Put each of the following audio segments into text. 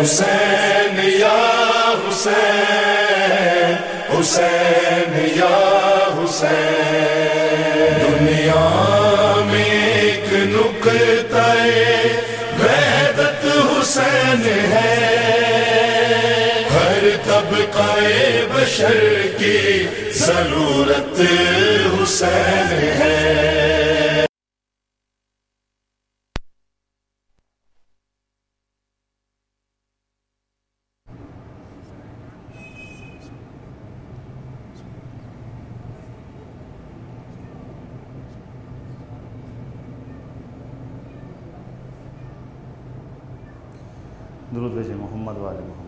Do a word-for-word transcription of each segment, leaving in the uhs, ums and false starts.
حسین یا حسین، حسین یا حسین، دنیا میں ایک نقطہ وحدت حسین ہے، ہر طبقہ بشر کی ضرورت حسین ہے۔ درود بھیجیں محمد والے محمد۔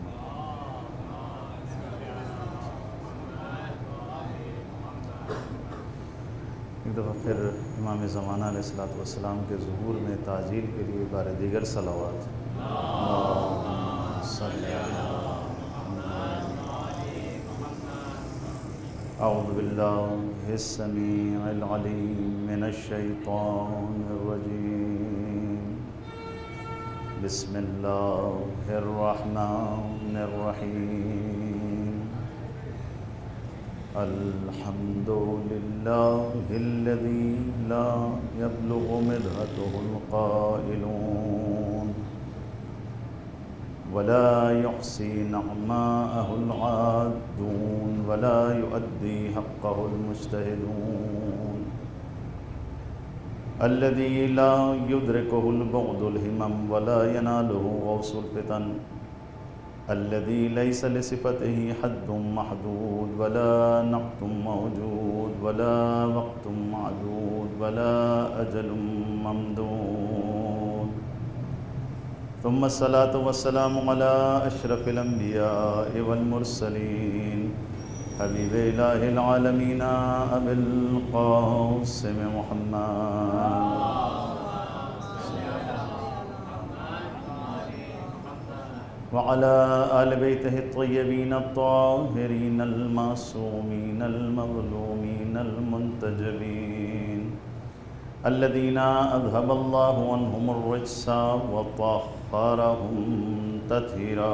ایک دفعہ پھر امام زمانہ علیہ الصلوۃ والسلام کے ظہور میں تعجیل کے لیے بار دیگر صلوات۔ اعوذ باللہ السمیع العلیم من الشیطان الرجیم، بسم اللہ الرحمن الرحیم، الحمد للہ الذی لا یبلغ مدحته القائلون ولا يحصي نعماءه العادون ولا يؤدي حقه المجتهدون، الذي لا يدركه البعد الهمم ولا يناله غوص الفتن، الذي ليس لصفته حد محدود ولا نقط موجود ولا وقت معدود ولا أجل ممدود، ثم الصلاة والسلام على أشرف الأنبياء والمرسلين، حبیب الہ العالمین ابی القاسم محمد، وعلى آل بیتہ الطیبین الطاہرین المعصومین المظلومین المنتجبین، الذین اذهب اللہ عنہم الرجس وطہرہم تطہیرا۔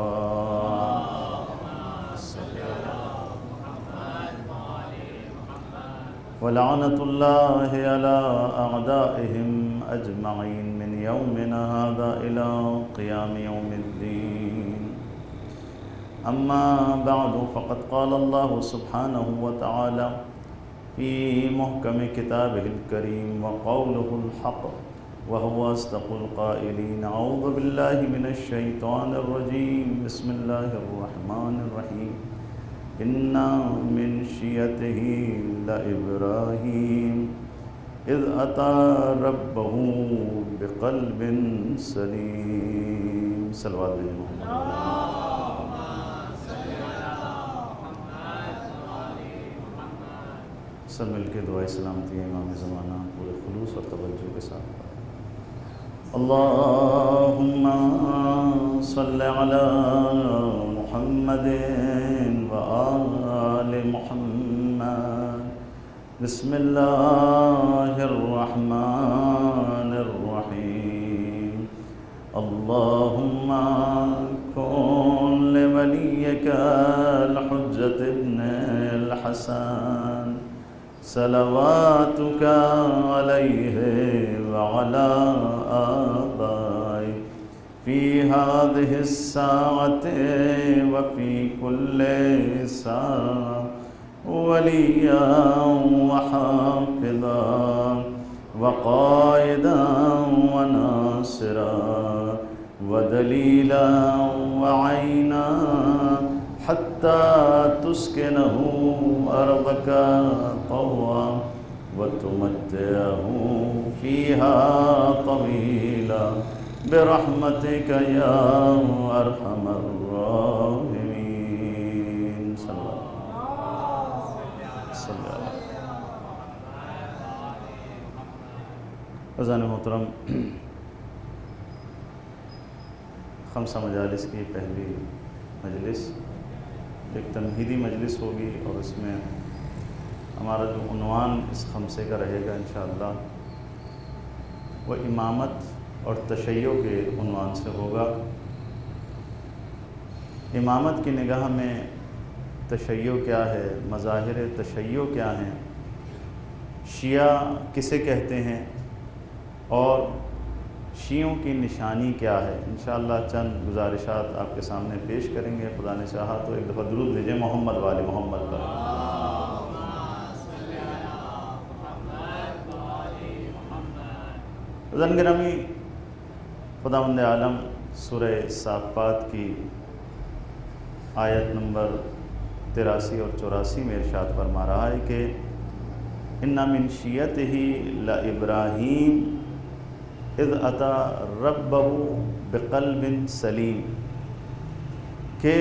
ولعنة الله على أعدائهم أجمعين من يومنا هذا إلى قيام يوم الدين، أما بعد فقد قال الله سبحانه وتعالى في محكم كتابه الكريم وقوله الحق وهو أصدق القائلين، أعوذ بالله من الشيطان الرجيم، بسم الله الرحمن الرحيم، إن من شيعته لإبراهيم إذ أتى ربه بقلب سليم۔ صلوات علی محمد۔ سب مل کے دعائے سلامتی امام زمانہ پورے خلوص اور توجہ کے ساتھ۔ اللہم صل علی محمد وآل محمد، بسم اللہ الرحمن الرحیم، اللہم کن لولیک الحجۃ ابن الحسن صلواتک علیہ وعلی آبائہ فی هذه الساعة وفی کل ساعة ولیا وحافظا وقائدا وناصرا ودلیلا وعینا حتى تسكنه أرضك طوعا وتمتعه فيها طويلا برحمتك يا أرحم الراحمين۔ صلی اللہ صلی اللہ۔ عزیزان محترم، خمسہ مجالس کی پہلی مجلس ایک تمہیدی مجلس ہوگی، اور اس میں ہمارا جو عنوان اس خمسے کا رہے گا انشاءاللہ وہ امامت اور تشیع کے عنوان سے ہوگا۔ امامت کی نگاہ میں تشیع کیا ہے، مظاہر تشیع کیا ہیں، شیعہ کسے کہتے ہیں اور شیعوں کی نشانی کیا ہے، انشاءاللہ چند گزارشات آپ کے سامنے پیش کریں گے۔ خدا نے چاہا تو ایک دفعہ درود بھیجیں محمد والے محمد پر۔ عزیزان گرامی، خداوند عالم سورہ صافات کی آیت نمبر تراسی اور چوراسی میں ارشاد فرما رہا ہے کہ اِنَّ مِن شِیَتِهِ لَإِبْرَاهِيمَ اذ اتا ربہ بقلب سلیم، کہ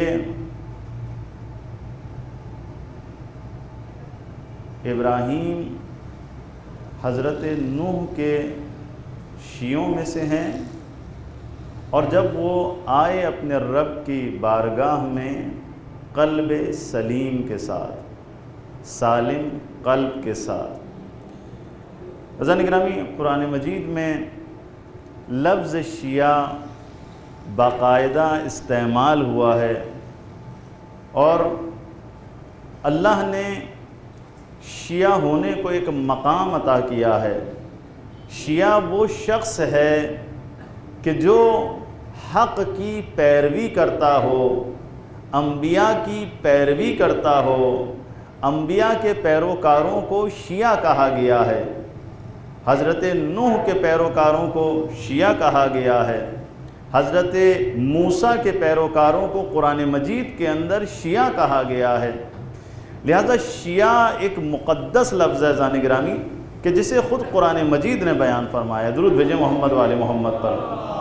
ابراہیم حضرت نوح کے شیعوں میں سے ہیں، اور جب وہ آئے اپنے رب کی بارگاہ میں قلب سلیم کے ساتھ، سالم قلب کے ساتھ۔ عزیزان گرامی، قرآن مجید میں لفظ شیعہ باقاعدہ استعمال ہوا ہے، اور اللہ نے شیعہ ہونے کو ایک مقام عطا کیا ہے۔ شیعہ وہ شخص ہے کہ جو حق کی پیروی کرتا ہو، انبیاء کی پیروی کرتا ہو۔ انبیاء کے پیروکاروں کو شیعہ کہا گیا ہے، حضرت نوح کے پیروکاروں کو شیعہ کہا گیا ہے، حضرت موسیٰ کے پیروکاروں کو قرآن مجید کے اندر شیعہ کہا گیا ہے۔ لہذا شیعہ ایک مقدس لفظ ہے زان گرامی، کہ جسے خود قرآن مجید نے بیان فرمایا۔ درود بھیجیں محمد والے محمد پر۔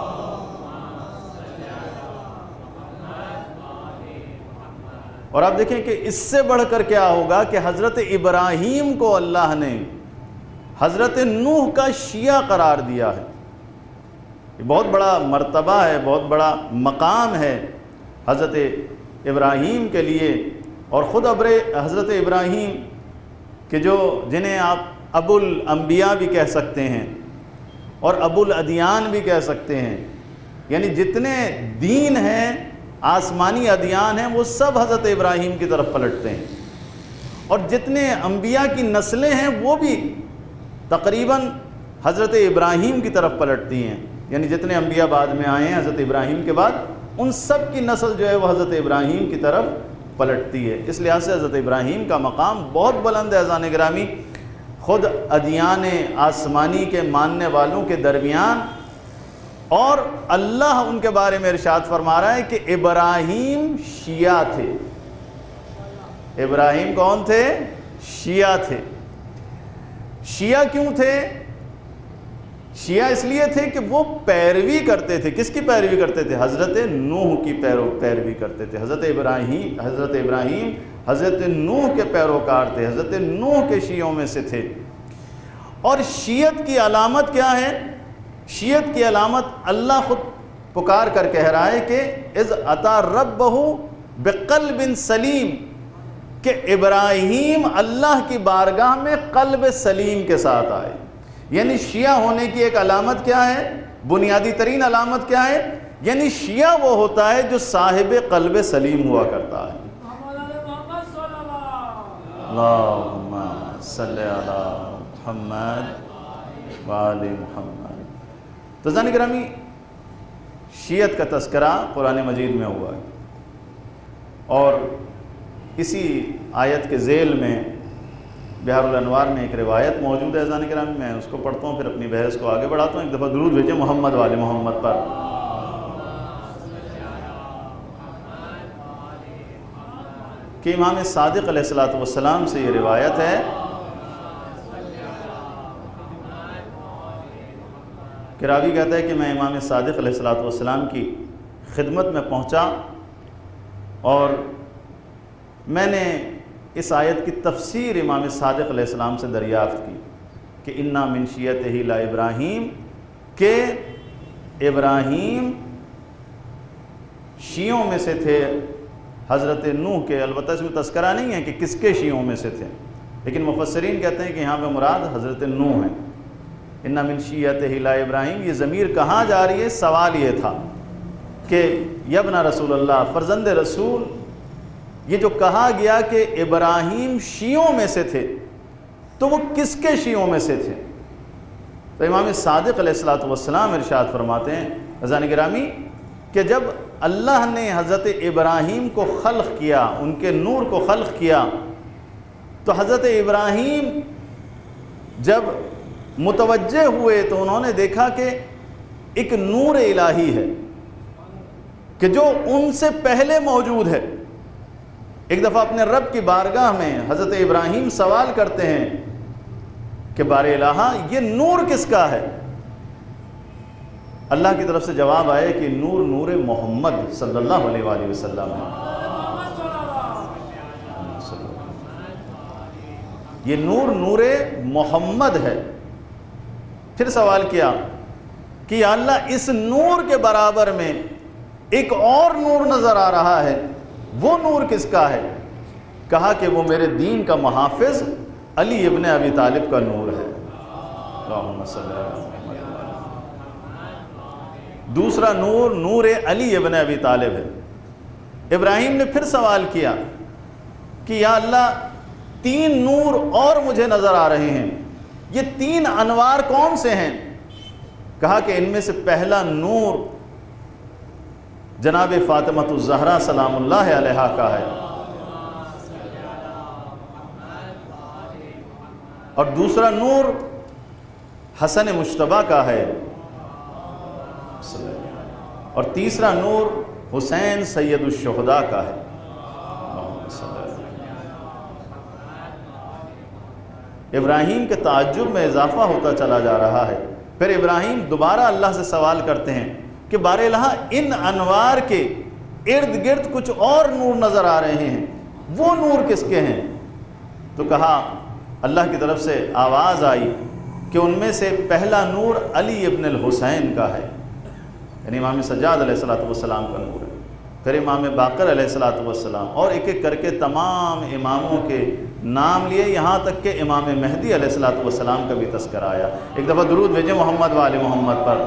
اور آپ دیکھیں کہ اس سے بڑھ کر کیا ہوگا کہ حضرت ابراہیم کو اللہ نے حضرت نوح کا شیعہ قرار دیا ہے۔ یہ بہت بڑا مرتبہ ہے، بہت بڑا مقام ہے حضرت ابراہیم کے لیے۔ اور خود ابر حضرت ابراہیم کہ جو جنہیں آپ ابو الانبیاء بھی کہہ سکتے ہیں اور ابو الادیان بھی کہہ سکتے ہیں، یعنی جتنے دین ہیں، آسمانی ادیان ہیں، وہ سب حضرت ابراہیم کی طرف پلٹتے ہیں، اور جتنے انبیاء کی نسلیں ہیں وہ بھی تقریباً حضرت ابراہیم کی طرف پلٹتی ہیں۔ یعنی جتنے انبیاء بعد میں آئے ہیں حضرت ابراہیم کے بعد، ان سب کی نسل جو ہے وہ حضرت ابراہیم کی طرف پلٹتی ہے۔ اس لحاظ سے حضرت ابراہیم کا مقام بہت بلند ہے عزیزان گرامی، خود ادیان آسمانی کے ماننے والوں کے درمیان۔ اور اللہ ان کے بارے میں ارشاد فرما رہا ہے کہ ابراہیم شیعہ تھے۔ ابراہیم کون تھے؟ شیعہ تھے۔ شیعہ کیوں تھے؟ شیعہ اس لیے تھے کہ وہ پیروی کرتے تھے، کس کی پیروی کرتے تھے؟ حضرت نوح کی پیرو پیروی کرتے تھے۔ حضرت ابراہیم حضرت ابراہیم حضرت نوح کے پیروکار تھے، حضرت نوح کے شیعوں میں سے تھے۔ اور شیعت کی علامت کیا ہے؟ شیعت کی علامت اللہ خود پکار کر کہہ رہا ہے کہ اذ اتا ربہ بقلب سلیم، کہ ابراہیم اللہ کی بارگاہ میں قلب سلیم کے ساتھ آئے۔ یعنی شیعہ ہونے کی ایک علامت کیا ہے؟ بنیادی ترین علامت کیا ہے؟ یعنی شیعہ وہ ہوتا ہے جو صاحب قلب سلیم ہوا کرتا ہے۔ اللہم صلی علی محمد وآل محمد۔ تو عزیزان گرامی، شیعت کا تذکرہ قرآن مجید میں ہوا ہے، اور اسی آیت کے ذیل میں بحار الانوار میں ایک روایت موجود ہے عزیزان گرامی، میں اس کو پڑھتا ہوں، پھر اپنی بحث کو آگے بڑھاتا ہوں۔ ایک دفعہ درود بھیجیں محمد والے محمد پر۔ کہ امام صادق علیہ الصلوۃ والسلام سے یہ روایت ہے کہ راوی کہتا ہے کہ میں امام صادق علیہ الصلوۃ والسلام کی خدمت میں پہنچا، اور میں نے اس آیت کی تفسیر امام صادق علیہ السلام سے دریافت کی کہ اِنَّ مِن شِیَتِهِ لَإِبْرَاهِيمَ، کہ ابراہیم شیعوں میں سے تھے حضرت نوح کے۔ البتہ اس میں تذکرہ نہیں ہے کہ کس کے شیعوں میں سے تھے، لیکن مفسرین کہتے ہیں کہ یہاں پہ مراد حضرت نوح ہیں۔ اِنَّ مِن شِیَتِهِ لَإِبْرَاهِيمَ، یہ ضمیر کہاں جا رہی ہے؟ سوال یہ تھا کہ یبن رسول اللہ، فرزند رسول، یہ جو کہا گیا کہ ابراہیم شیعوں میں سے تھے، تو وہ کس کے شیعوں میں سے تھے؟ تو امام صادق علیہ الصلوۃ والسلام ارشاد فرماتے ہیں عزیزان گرامی کہ جب اللہ نے حضرت ابراہیم کو خلق کیا، ان کے نور کو خلق کیا، تو حضرت ابراہیم جب متوجہ ہوئے تو انہوں نے دیکھا کہ ایک نور الہی ہے کہ جو ان سے پہلے موجود ہے۔ ایک دفعہ اپنے رب کی بارگاہ میں حضرت ابراہیم سوال کرتے ہیں کہ بار الہ یہ نور کس کا ہے؟ اللہ کی طرف سے جواب آئے کہ نور نور محمد صلی اللہ علیہ وآلہ وسلم ہے۔ یہ نور نور محمد ہے۔ پھر سوال کیا کہ یا اللہ اس نور کے برابر میں ایک اور نور نظر آ رہا ہے، وہ نور کس کا ہے؟ کہا کہ وہ میرے دین کا محافظ علی ابن ابی طالب کا نور ہے۔ اللہم صلی اللہ علیہ وسلم۔ دوسرا نور نور علی ابن ابی طالب ہے۔ ابراہیم نے پھر سوال کیا کہ یا اللہ تین نور اور مجھے نظر آ رہے ہیں، یہ تین انوار کون سے ہیں؟ کہا کہ ان میں سے پہلا نور جناب فاطمہ الزہرا سلام اللہ علیہا کا ہے، اور دوسرا نور حسن مجتبیٰ کا ہے، اور تیسرا نور حسین سید الشہداء کا ہے۔ ابراہیم کے تعجب میں اضافہ ہوتا چلا جا رہا ہے۔ پھر ابراہیم دوبارہ اللہ سے سوال کرتے ہیں کہ بار الہ ان انوار کے ارد گرد کچھ اور نور نظر آ رہے ہیں، وہ نور کس کے ہیں؟ تو کہا، اللہ کی طرف سے آواز آئی کہ ان میں سے پہلا نور علی ابن الحسین کا ہے، یعنی امام سجاد علیہ الصلوۃ والسلام کا نور ہے۔ پھر امام باقر علیہ الصلوۃ والسلام، اور ایک ایک کر کے تمام اماموں کے نام لیے، یہاں تک کہ امام مہدی علیہ الصلوۃ والسلام کا بھی تذکرہ آیا۔ ایک دفعہ درود بھیجیں محمد وآل محمد پر۔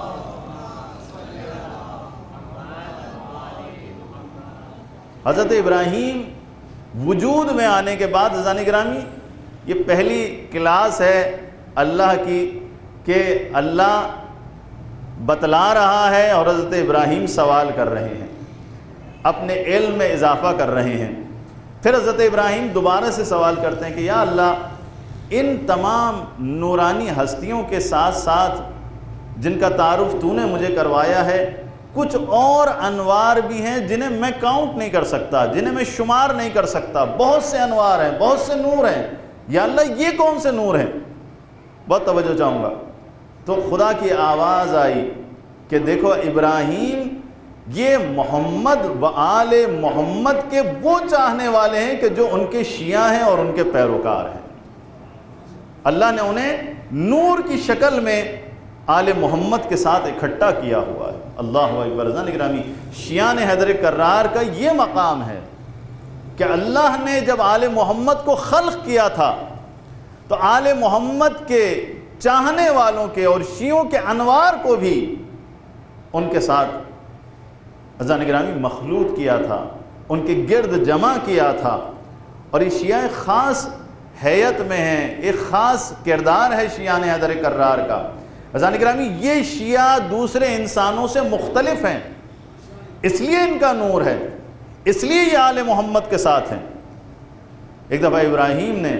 حضرت ابراہیم وجود میں آنے کے بعد عزیزان گرامی، یہ پہلی کلاس ہے اللہ کی کہ اللہ بتلا رہا ہے اور حضرت ابراہیم سوال کر رہے ہیں، اپنے علم میں اضافہ کر رہے ہیں۔ پھر حضرت ابراہیم دوبارہ سے سوال کرتے ہیں کہ یا اللہ ان تمام نورانی ہستیوں کے ساتھ ساتھ جن کا تعارف تو نے مجھے کروایا ہے، کچھ اور انوار بھی ہیں جنہیں میں کاؤنٹ نہیں کر سکتا، جنہیں میں شمار نہیں کر سکتا، بہت سے انوار ہیں، بہت سے نور ہیں، یا اللہ یہ کون سے نور ہیں؟ بہت توجہ چاہوں گا۔ تو خدا کی آواز آئی کہ دیکھو ابراہیم، یہ محمد و آل محمد کے وہ چاہنے والے ہیں کہ جو ان کے شیعہ ہیں اور ان کے پیروکار ہیں۔ اللہ نے انہیں نور کی شکل میں آل محمد کے ساتھ اکٹھا کیا ہوا ہے۔ اللہ اکبر۔ عزیزان گرامی، شیعان حیدر کرار کا یہ مقام ہے کہ اللہ نے جب آل محمد کو خلق کیا تھا تو آل محمد کے چاہنے والوں کے اور شیعوں کے انوار کو بھی ان کے ساتھ عزیزان گرامی مخلوط کیا تھا، ان کے گرد جمع کیا تھا۔ اور یہ شیعہ خاص حیت میں ہیں، ایک خاص کردار ہے شیعان حیدر کرار کا۔ عزیزان گرامی، یہ شیعہ دوسرے انسانوں سے مختلف ہیں، اس لیے ان کا نور ہے، اس لیے یہ آل محمد کے ساتھ ہیں۔ ایک دفعہ ابراہیم نے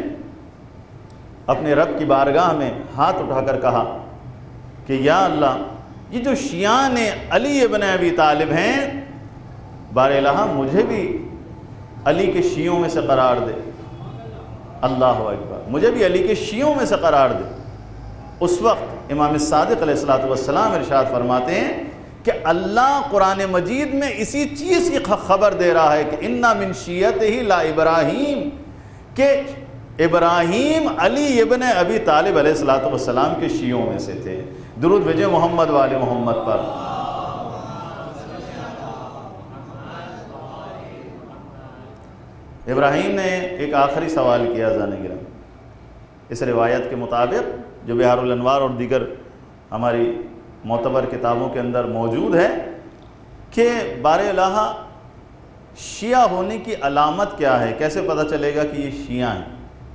اپنے رب کی بارگاہ میں ہاتھ اٹھا کر کہا کہ یا اللہ یہ جو شیعان علی ابن ابی طالب ہیں، بار الہ مجھے بھی علی کے شیعوں میں سے قرار دے۔ اللہ اکبر، مجھے بھی علی کے شیعوں میں سے قرار دے۔ اس وقت امام صادق علیہ الصلوۃ والسلام ارشاد فرماتے ہیں کہ اللہ قرآن مجید میں اسی چیز کی خبر دے رہا ہے کہ انا من شیعتہ لا ابراہیم، کہ ابراہیم علی ابن ابی طالب علیہ الصلوۃ والسلام کے شیعوں میں سے تھے۔ درود بھیجیں محمد وآل محمد پر۔ ابراہیم نے ایک آخری سوال کیا عزیزان گرامی، اس روایت کے مطابق جو بہار الانوار اور دیگر ہماری معتبر کتابوں کے اندر موجود ہے، کہ بار الہ شیعہ ہونے کی علامت کیا ہے، کیسے پتہ چلے گا کہ یہ شیعہ ہیں؟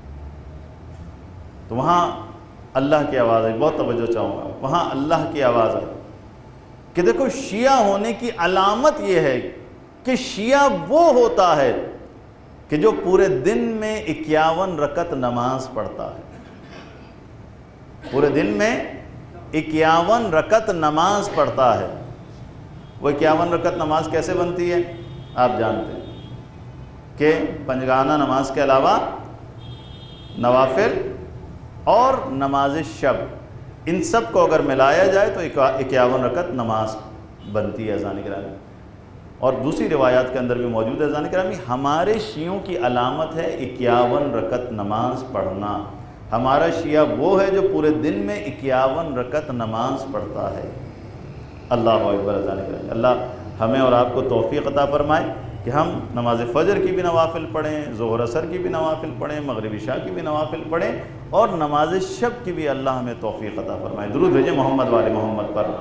تو وہاں اللہ کی آواز ہے، بہت توجہ چاہوں گا، وہاں اللہ کی آواز ہے کہ دیکھو شیعہ ہونے کی علامت یہ ہے کہ شیعہ وہ ہوتا ہے کہ جو پورے دن میں اکیاون رکعت نماز پڑھتا ہے، پورے دن میں اکیاون رکعت نماز پڑھتا ہے۔ وہ اکیاون رکعت نماز کیسے بنتی ہے؟ آپ جانتے ہیں کہ پنجگانہ نماز کے علاوہ نوافل اور نماز شب، ان سب کو اگر ملایا جائے تو اکیاون رکعت نماز بنتی ہے اذان گرامی۔ اور دوسری روایات کے اندر بھی موجود ہے اذان گرامی، ہمارے شیعوں کی علامت ہے اکیاون رکعت نماز پڑھنا۔ ہمارا شیعہ وہ ہے جو پورے دن میں اکیاون رکعت نماز پڑھتا ہے۔ اللہ اکبر اذان گرامی۔ اللہ ہمیں اور آپ کو توفیق عطا فرمائے کہ ہم نماز فجر کی بھی نوافل پڑھیں، ظہر اثر کی بھی نوافل پڑھیں، مغرب عشاء کی بھی نوافل پڑھیں، اور نماز شب کی بھی اللہ ہمیں توفیق عطا فرمائے۔ درود بھیجیں محمد والے محمد پر۔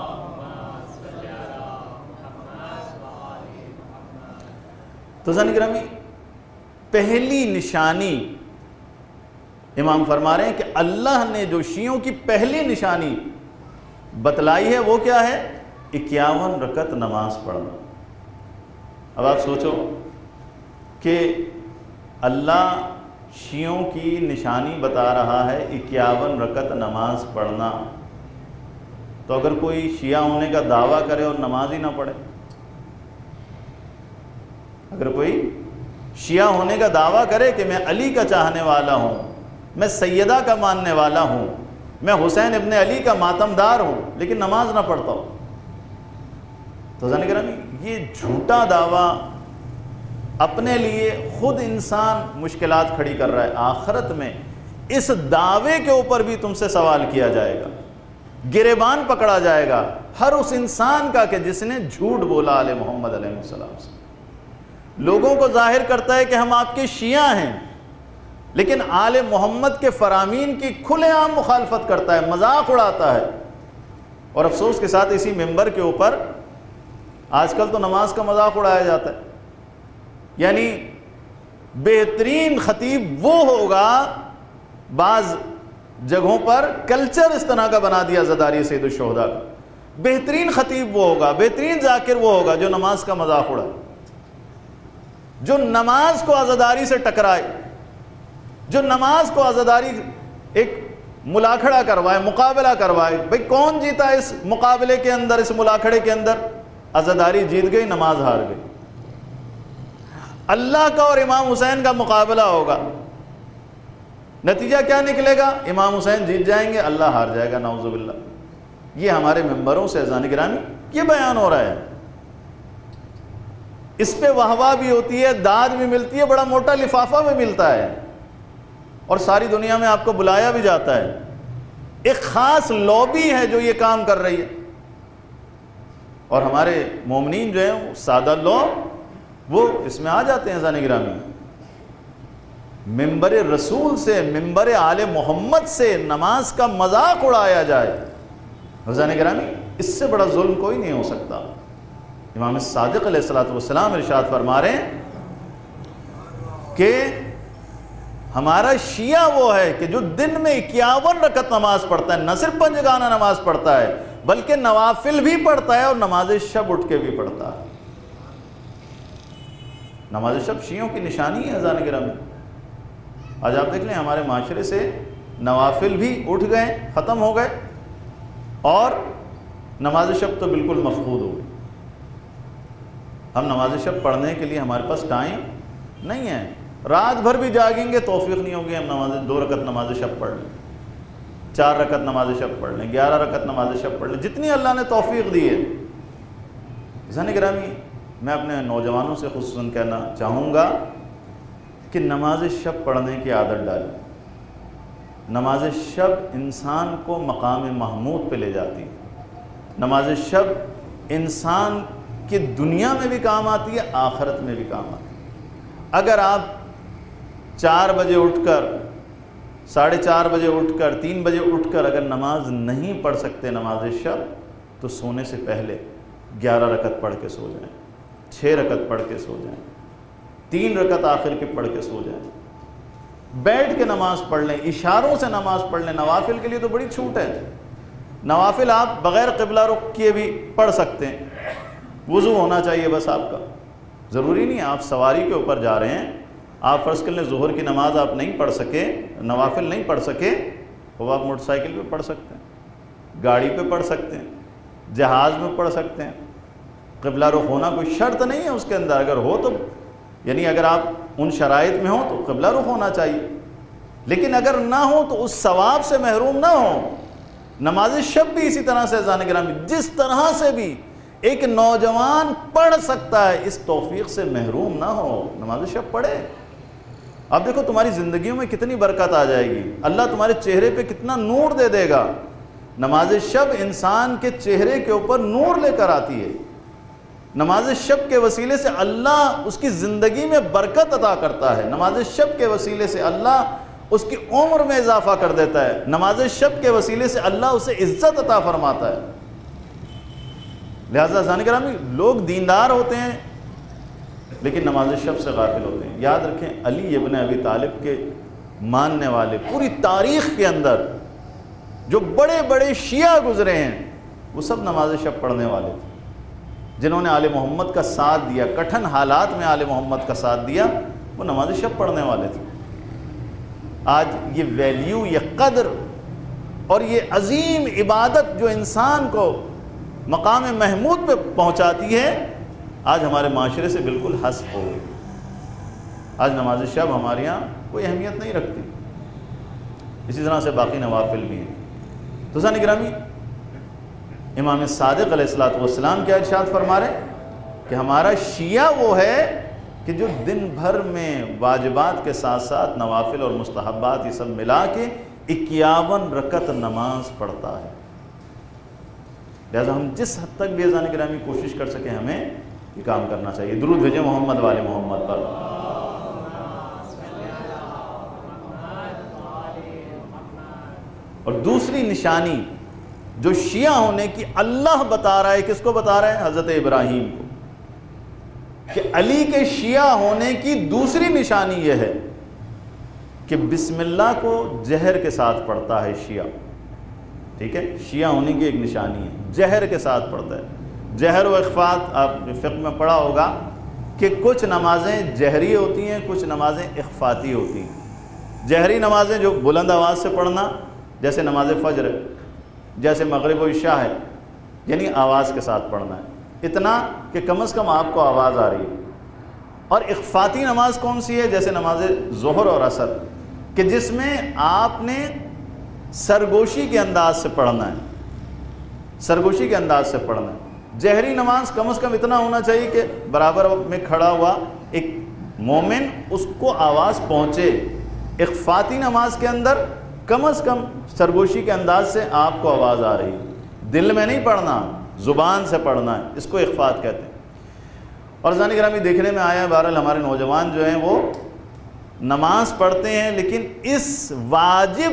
تو اذان گرامی، پہلی نشانی امام فرما رہے ہیں کہ اللہ نے جو شیعوں کی پہلی نشانی بتلائی ہے وہ کیا ہے؟ اکیاون رکعت نماز پڑھنا۔ اب آپ سوچو کہ اللہ شیعوں کی نشانی بتا رہا ہے اکیاون رکعت نماز پڑھنا، تو اگر کوئی شیعہ ہونے کا دعویٰ کرے اور نماز ہی نہ پڑھے، اگر کوئی شیعہ ہونے کا دعویٰ کرے کہ میں علی کا چاہنے والا ہوں، میں سیدہ کا ماننے والا ہوں، میں حسین ابن علی کا ماتمدار ہوں، لیکن نماز نہ پڑھتا ہوں، تو اذان گرامی یہ جھوٹا دعویٰ اپنے لیے خود انسان مشکلات کھڑی کر رہا ہے۔ آخرت میں اس دعوے کے اوپر بھی تم سے سوال کیا جائے گا، گریبان پکڑا جائے گا ہر اس انسان کا کہ جس نے جھوٹ بولا آل محمد علیہ السلام سے۔ لوگوں کو ظاہر کرتا ہے کہ ہم آپ کے شیعہ ہیں، لیکن آل محمد کے فرامین کی کھلے عام مخالفت کرتا ہے، مذاق اڑاتا ہے۔ اور افسوس کے ساتھ اسی ممبر کے اوپر آج کل تو نماز کا مذاق اڑایا جاتا ہے، یعنی بہترین خطیب وہ ہوگا، بعض جگہوں پر کلچر اس طرح کا بنا دیا زداری سید الشہداء کا، بہترین خطیب وہ ہوگا، بہترین ذاکر وہ ہوگا جو نماز کا مذاق اڑائے، جو نماز کو عزاداری سے ٹکرائے، جو نماز کو عزاداری ایک ملاکھڑا کروائے، مقابلہ کروائے۔ بھئی کون جیتا اس مقابلے کے اندر، اس ملاکھڑے کے اندر؟ عزاداری جیت گئی، نماز ہار گئی۔ اللہ کا اور امام حسین کا مقابلہ ہوگا، نتیجہ کیا نکلے گا؟ امام حسین جیت جائیں گے، اللہ ہار جائے گا، نعوذ باللہ۔ یہ ہمارے ممبروں سے اذان گرامی یہ بیان ہو رہا ہے، اس پہ واہ واہ بھی ہوتی ہے، داد بھی ملتی ہے، بڑا موٹا لفافہ بھی ملتا ہے، اور ساری دنیا میں آپ کو بلایا بھی جاتا ہے۔ ایک خاص لابی ہے جو یہ کام کر رہی ہے، اور ہمارے مومنین جو ہیں سادہ لوگ وہ اس میں آ جاتے ہیں۔ اذان گرامی، ممبر رسول سے، ممبر آل محمد سے نماز کا مذاق اڑایا جائے، اذان گرامی اس سے بڑا ظلم کوئی نہیں ہو سکتا۔ امام صادق علیہ الصلوۃ والسلام ارشاد فرما رہے ہیں کہ ہمارا شیعہ وہ ہے کہ جو دن میں اکیاون رکعت نماز پڑھتا ہے، نہ صرف پنجگانہ نماز پڑھتا ہے بلکہ نوافل بھی پڑھتا ہے، اور نماز شب اٹھ کے بھی پڑھتا ہے۔ نماز شب شیعوں کی نشانی ہے اذان گرامی۔ آج آپ دیکھ لیں ہمارے معاشرے سے نوافل بھی اٹھ گئے، ختم ہو گئے، اور نماز شب تو بالکل مفقود ہو گئی۔ ہم نماز شب پڑھنے کے لیے ہمارے پاس ٹائم نہیں ہے، رات بھر بھی جاگیں گے توفیق نہیں ہوگی ہم نماز دو رکعت نماز شب پڑھ لیں، چار رکعت نماز شب پڑھ لیں، گیارہ رکعت نماز شب پڑھ لیں، جتنی اللہ نے توفیق دی ہے۔ اذان گرامی، میں اپنے نوجوانوں سے خصوصاً کہنا چاہوں گا کہ نماز شب پڑھنے کی عادت ڈالیں۔ نماز شب انسان کو مقام محمود پہ لے جاتی ہے، نماز شب انسان کی دنیا میں بھی کام آتی ہے، آخرت میں بھی کام آتی ہے۔ اگر آپ چار بجے اٹھ کر، ساڑھے چار بجے اٹھ کر، تین بجے اٹھ کر اگر نماز نہیں پڑھ سکتے نماز شب، تو سونے سے پہلے گیارہ رکعت پڑھ کے سو جائیں، چھ رکعت پڑھ کے سو جائیں، تین رکعت آخر کے پڑھ کے سو جائیں، بیٹھ کے نماز پڑھ لیں، اشاروں سے نماز پڑھ لیں۔ نوافل کے لیے تو بڑی چھوٹ ہے، نوافل آپ بغیر قبلہ رخ کیے بھی پڑھ سکتے ہیں، وضو ہونا چاہیے بس آپ کا، ضروری نہیں آپ سواری کے اوپر جا رہے ہیں، آپ فرض کر لیں ظہر کی نماز آپ نہیں پڑھ سکے، نوافل نہیں پڑھ سکے، وہ آپ موٹر سائیکل پہ پڑھ سکتے ہیں، گاڑی پہ پڑھ سکتے ہیں، جہاز میں پڑھ سکتے ہیں، قبلہ رخ ہونا کوئی شرط نہیں ہے اس کے اندر، اگر ہو تو یعنی اگر آپ ان شرائط میں ہوں تو قبلہ رخ ہونا چاہیے، لیکن اگر نہ ہو تو اس ثواب سے محروم نہ ہو۔ نماز شب بھی اسی طرح سے اذان گرامی، جس طرح سے بھی ایک نوجوان پڑھ سکتا ہے اس توفیق سے محروم نہ ہو، نماز شب پڑھے۔ اب دیکھو تمہاری زندگیوں میں کتنی برکت آ جائے گی، اللہ تمہارے چہرے پہ کتنا نور دے دے گا۔ نماز شب انسان کے چہرے کے اوپر نور لے کر آتی ہے، نماز شب کے وسیلے سے اللہ اس کی زندگی میں برکت عطا کرتا ہے، نماز شب کے وسیلے سے اللہ اس کی عمر میں اضافہ کر دیتا ہے، نماز شب کے وسیلے سے اللہ اسے عزت عطا فرماتا ہے۔ لہذا اذان گرامی لوگ دیندار ہوتے ہیں لیکن نماز شب سے غافل ہوتے ہیں۔ یاد رکھیں علی ابن ابی طالب کے ماننے والے پوری تاریخ کے اندر جو بڑے بڑے شیعہ گزرے ہیں وہ سب نماز شب پڑھنے والے تھے، جنہوں نے آل محمد کا ساتھ دیا، کٹھن حالات میں آل محمد کا ساتھ دیا، وہ نماز شب پڑھنے والے تھے۔ آج یہ ویلیو، یہ قدر اور یہ عظیم عبادت جو انسان کو مقام محمود پہ پہنچاتی ہے، آج ہمارے معاشرے سے بالکل حذف ہو گئی۔ آج نماز شب ہمارے یہاں کوئی اہمیت نہیں رکھتی، اسی طرح سے باقی نوافل بھی ہیں۔ تو سامعین گرامی، امام صادق علیہ الصلوۃ والسلام کیا ارشاد فرما رہے ہیں کہ ہمارا شیعہ وہ ہے کہ جو دن بھر میں واجبات کے ساتھ ساتھ نوافل اور مستحبات یہ سب ملا کے اکیاون رکعت نماز پڑھتا ہے۔ لہذا ہم جس حد تک بھی اذان گرامی کوشش کر سکیں ہمیں یہ کام کرنا چاہیے۔ درود بھیجیں محمد والے محمد پر۔ اور دوسری نشانی جو شیعہ ہونے کی اللہ بتا رہا ہے، کس کو بتا رہا ہے؟ حضرت ابراہیم کو، کہ علی کے شیعہ ہونے کی دوسری نشانی یہ ہے کہ بسم اللہ کو جہر کے ساتھ پڑھتا ہے شیعہ۔ ٹھیک ہے، شیعہ ہونے کی ایک نشانی ہے، جہر کے ساتھ پڑھتا ہے۔ جہر و اخفات آپ فقہ میں پڑھا ہوگا کہ کچھ نمازیں جہری ہوتی ہیں، کچھ نمازیں اخفاتی ہوتی ہیں۔ جہری نمازیں جو بلند آواز سے پڑھنا، جیسے نماز فجر ہے، جیسے مغرب و عشاء ہے، یعنی آواز کے ساتھ پڑھنا ہے، اتنا کہ کم از کم آپ کو آواز آ رہی ہے۔ اور اخفاتی نماز کون سی ہے؟ جیسے نماز ظہر اور عصر، کہ جس میں آپ نے سرگوشی کے انداز سے پڑھنا ہے، سرگوشی کے انداز سے پڑھنا ہے۔ جہری نماز کم از کم اتنا ہونا چاہیے کہ برابر میں کھڑا ہوا ایک مومن اس کو آواز پہنچے۔ اخفاتی نماز کے اندر کم از کم سرگوشی کے انداز سے آپ کو آواز آ رہی ہے، دل میں نہیں پڑھنا، زبان سے پڑھنا ہے، اس کو اخفات کہتے ہیں۔ اور اذان گرامی دیکھنے میں آیا ہے بہرحال ہمارے نوجوان جو ہیں وہ نماز پڑھتے ہیں لیکن اس واجب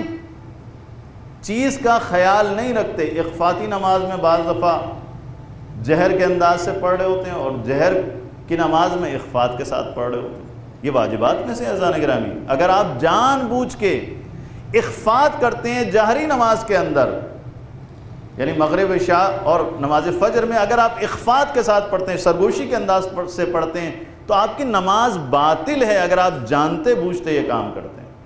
چیز کا خیال نہیں رکھتے۔ اخفاتی نماز میں بعض دفعہ جہر کے انداز سے پڑھ رہے ہوتے ہیں اور جہر کی نماز میں اخفات کے ساتھ پڑھ رہے ہوتے ہیں۔ یہ واجبات میں سے اذان گرامی، اگر آپ جان بوجھ کے اخفات کرتے ہیں جہری نماز کے اندر، یعنی مغرب عشاء اور نماز فجر میں اگر آپ اخفات کے ساتھ پڑھتے ہیں، سرگوشی کے انداز سے پڑھتے ہیں، تو آپ کی نماز باطل ہے اگر آپ جانتے بوجھتے یہ کام کرتے ہیں۔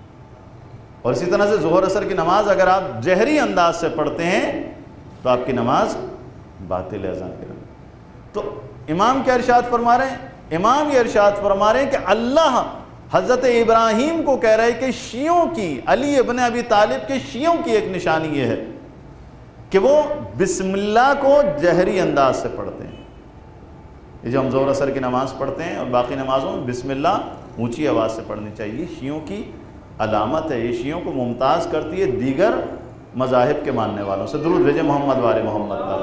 اور اسی طرح سے ظہر اثر کی نماز اگر آپ جہری انداز سے پڑھتے ہیں تو آپ کی نماز باطل ہے۔ اذان کریں تو امام کیا ارشاد فرما رہے ہیں؟ امام یہ ارشاد فرما رہے ہیں کہ اللہ حضرت ابراہیم کو کہہ رہے کہ شیعوں کی، علی ابن ابی طالب کے شیعوں کی ایک نشانی یہ ہے کہ وہ بسم اللہ کو جہری انداز سے پڑھتے ہیں۔ یہ جو ہم ظہر اثر کی نماز پڑھتے ہیں اور باقی نمازوں میں بسم اللہ اونچی آواز سے پڑھنی چاہیے، شیعوں کی علامت ہے، یہ شیعوں کو ممتاز کرتی ہے دیگر مذاہب کے ماننے والوں سے۔ درود بھیجیں محمد والے محمد پر۔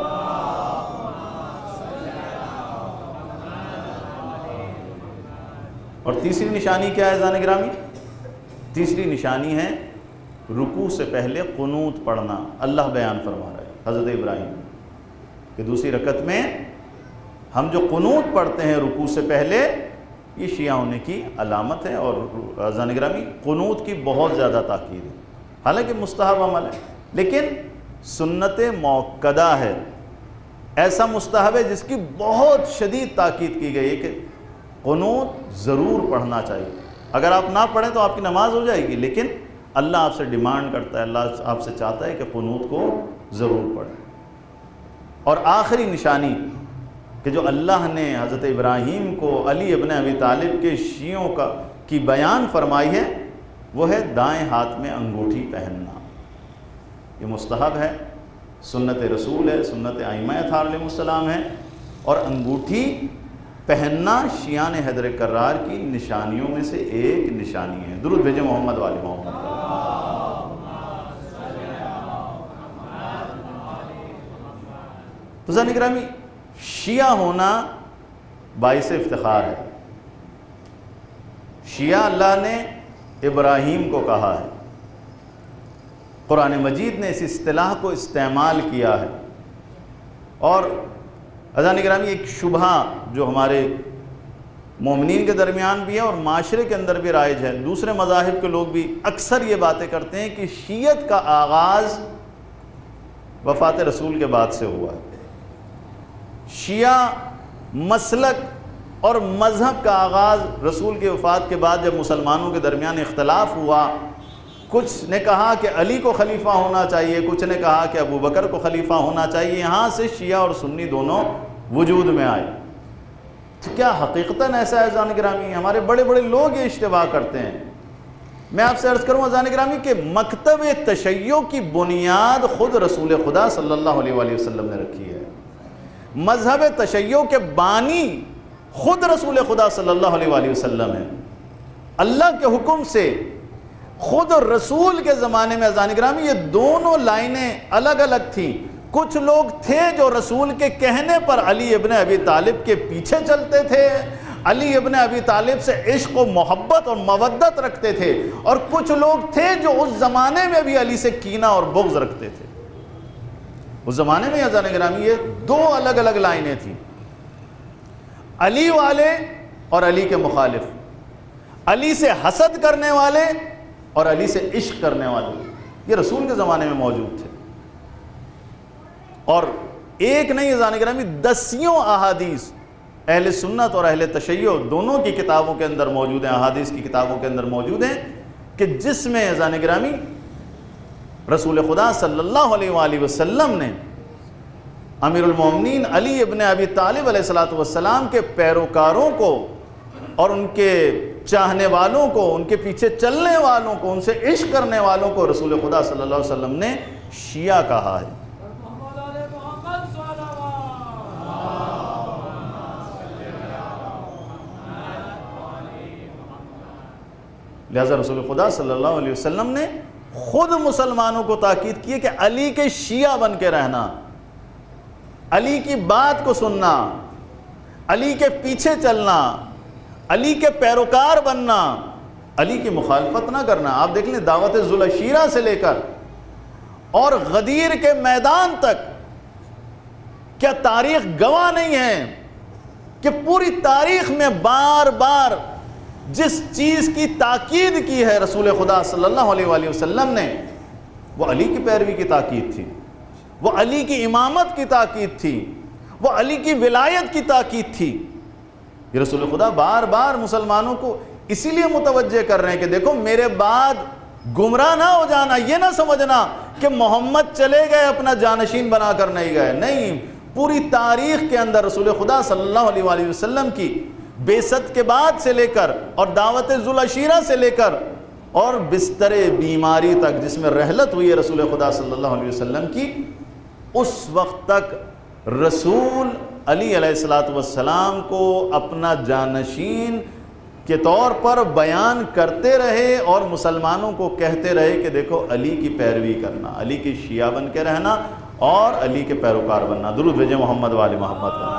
اور تیسری نشانی کیا ہے اذان گرامی؟ تیسری نشانی ہے رکوع سے پہلے قنوت پڑھنا۔ اللہ بیان فرما رہا ہے حضرت ابراہیم کہ دوسری رکعت میں ہم جو قنوت پڑھتے ہیں رکوع سے پہلے، یہ شیعہ ہونے کی علامت ہے، اور عزیزان گرامی قنوت کی بہت زیادہ تاکید ہے، حالانکہ مستحب عمل ہے لیکن سنت موقدہ ہے، ایسا مستحب ہے جس کی بہت شدید تاکید کی گئی ہے کہ قنوت ضرور پڑھنا چاہیے۔ اگر آپ نہ پڑھیں تو آپ کی نماز ہو جائے گی، لیکن اللہ آپ سے ڈیمانڈ کرتا ہے، اللہ آپ سے چاہتا ہے کہ قنوت کو ضرور پڑھیں۔ اور آخری نشانی کہ جو اللہ نے حضرت ابراہیم کو علی ابن ابی طالب کے شیعوں کا کی بیان فرمائی ہے، وہ ہے دائیں ہاتھ میں انگوٹھی پہننا۔ یہ مستحب ہے، سنت رسول ہے، سنت ائمہ اطہار علیہ السلام ہے، اور انگوٹھی پہننا شیعان حیدر کرار کی نشانیوں میں سے ایک نشانی ہے۔ درود بھیجیں محمد والے محمد۔ تو عزیزان گرامی، شیعہ ہونا باعث افتخار ہے۔ شیعہ اللہ نے ابراہیم کو کہا ہے، قرآن مجید نے اس اصطلاح کو استعمال کیا ہے، اور عزیزان گرامی ایک شبہ جو ہمارے مومنین کے درمیان بھی ہے اور معاشرے کے اندر بھی رائج ہے، دوسرے مذاہب کے لوگ بھی اکثر یہ باتیں کرتے ہیں کہ شیعت کا آغاز وفات رسول کے بعد سے ہوا ہے۔ شیعہ مسلک اور مذہب کا آغاز رسول کی وفات کے بعد جب مسلمانوں کے درمیان اختلاف ہوا، کچھ نے کہا کہ علی کو خلیفہ ہونا چاہیے، کچھ نے کہا کہ ابو بکر کو خلیفہ ہونا چاہیے، یہاں سے شیعہ اور سنی دونوں وجود میں آئے۔ تو کیا حقیقتاً ایسا ہے عزیزان گرامی؟ ہمارے بڑے بڑے لوگ یہ اشتباہ کرتے ہیں۔ میں آپ سے عرض کروں عزیزان گرامی کہ مکتب تشیع کی بنیاد خود رسول خدا صلی اللہ علیہ وآلہ وسلم نے رکھی ہے۔ مذہب تشیع کے بانی خود رسول خدا صلی اللہ علیہ وآلہ وسلم ہے۔ اللہ کے حکم سے خود رسول کے زمانے میں عزیزان گرامی یہ دونوں لائنیں الگ الگ تھیں۔ کچھ لوگ تھے جو رسول کے کہنے پر علی ابن ابی طالب کے پیچھے چلتے تھے، علی ابن ابی طالب سے عشق و محبت اور مودت رکھتے تھے، اور کچھ لوگ تھے جو اس زمانے میں بھی علی سے کینہ اور بغض رکھتے تھے۔ اس زمانے میں عزیزان گرامی یہ دو الگ الگ لائنیں تھیں، علی والے اور علی کے مخالف، علی سے حسد کرنے والے اور علی سے عشق کرنے والے، یہ رسول کے زمانے میں موجود تھے۔ اور ایک نہیں عزیزان گرامی، دسیوں احادیث اہل سنت اور اہل تشیع دونوں کی کتابوں کے اندر موجود ہیں، احادیث کی کتابوں کے اندر موجود ہیں، کہ جس میں عزیزان گرامی رسول خدا صلی اللہ علیہ وآلہ وسلم نے امیر المومنین علی ابن ابی طالب علیہ الصلوۃ والسلام کے پیروکاروں کو اور ان کے چاہنے والوں کو، ان کے پیچھے چلنے والوں کو، ان سے عشق کرنے والوں کو رسول خدا صلی اللہ علیہ وسلم نے شیعہ کہا ہے۔ لہذا رسول خدا صلی اللہ علیہ وسلم نے خود مسلمانوں کو تاکید کی ہے کہ علی کے شیعہ بن کے رہنا، علی کی بات کو سننا، علی کے پیچھے چلنا، علی کے پیروکار بننا، علی کی مخالفت نہ کرنا۔ آپ دیکھ لیں دعوت ذوالعشیرہ سے لے کر اور غدیر کے میدان تک، کیا تاریخ گواہ نہیں ہے کہ پوری تاریخ میں بار بار جس چیز کی تاکید کی ہے رسول خدا صلی اللہ علیہ وآلہ وسلم نے، وہ علی کی پیروی کی تاکید تھی، وہ علی کی امامت کی تاکید تھی، وہ علی کی ولایت کی تاکید تھی۔ یہ رسول خدا بار بار مسلمانوں کو اسی لیے متوجہ کر رہے ہیں کہ دیکھو میرے بعد گمراہ نہ ہو جانا، یہ نہ سمجھنا کہ محمد چلے گئے اپنا جانشین بنا کر نہیں گئے، نہیں، پوری تاریخ کے اندر رسول خدا صلی اللہ علیہ وآلہ وسلم کی بعثت کے بعد سے لے کر اور دعوت ذوالعشیرہ سے لے کر اور بستر بیماری تک جس میں رحلت ہوئی ہے رسول خدا صلی اللہ علیہ وسلم کی، اس وقت تک رسول علی علیہ الصلوۃ والسلام کو اپنا جانشین کے طور پر بیان کرتے رہے اور مسلمانوں کو کہتے رہے کہ دیکھو علی کی پیروی کرنا، علی کی شیعہ بن کے رہنا اور علی کے پیروکار بننا۔ درود بھیجیں محمد والے محمد کا۔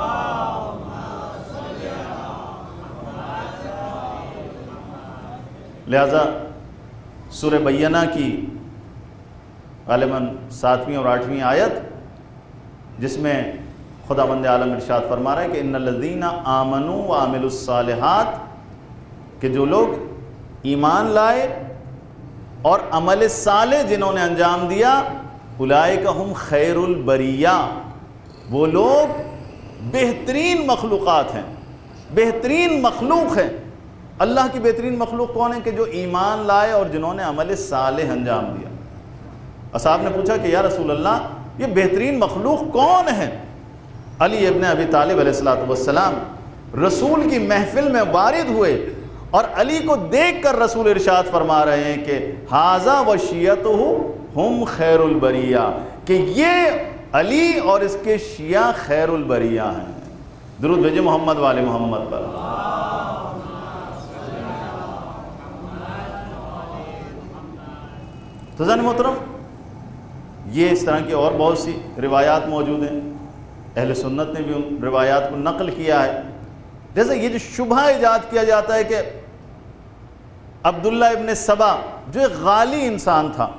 لہذا سورہ بینہ کی غالباً ساتویں اور آٹھویں آیت، جس میں خداوند عالم ارشاد فرما رہا ہے کہ ان الذین آمنوا وعملوا الصالحات، کہ جو لوگ ایمان لائے اور عمل صالح جنہوں نے انجام دیا، اولئک ہم خیر البریہ، وہ لوگ بہترین مخلوقات ہیں، بہترین مخلوق ہیں۔ اللہ کی بہترین مخلوق کون ہے؟ کہ جو ایمان لائے اور جنہوں نے عمل صالح انجام دیا۔ اصحاب نے پوچھا کہ یا رسول اللہ یہ بہترین مخلوق کون ہے؟ علی ابن ابی طالب علیہ الصلوۃ والسلام رسول کی محفل میں وارد ہوئے اور علی کو دیکھ کر رسول ارشاد فرما رہے ہیں کہ ھذا وشیعتہ ہم خیر البریہ، کہ یہ علی اور اس کے شیعہ خیر البریہ ہیں۔ درود بھیجے محمد والے محمد پر۔ تو زن محترم، یہ اس طرح کی اور بہت سی روایات موجود ہیں، اہل سنت نے بھی ان روایات کو نقل کیا ہے۔ جیسے یہ جو شبہ ایجاد کیا جاتا ہے کہ عبداللہ ابن سبا جو ایک غالی انسان تھا،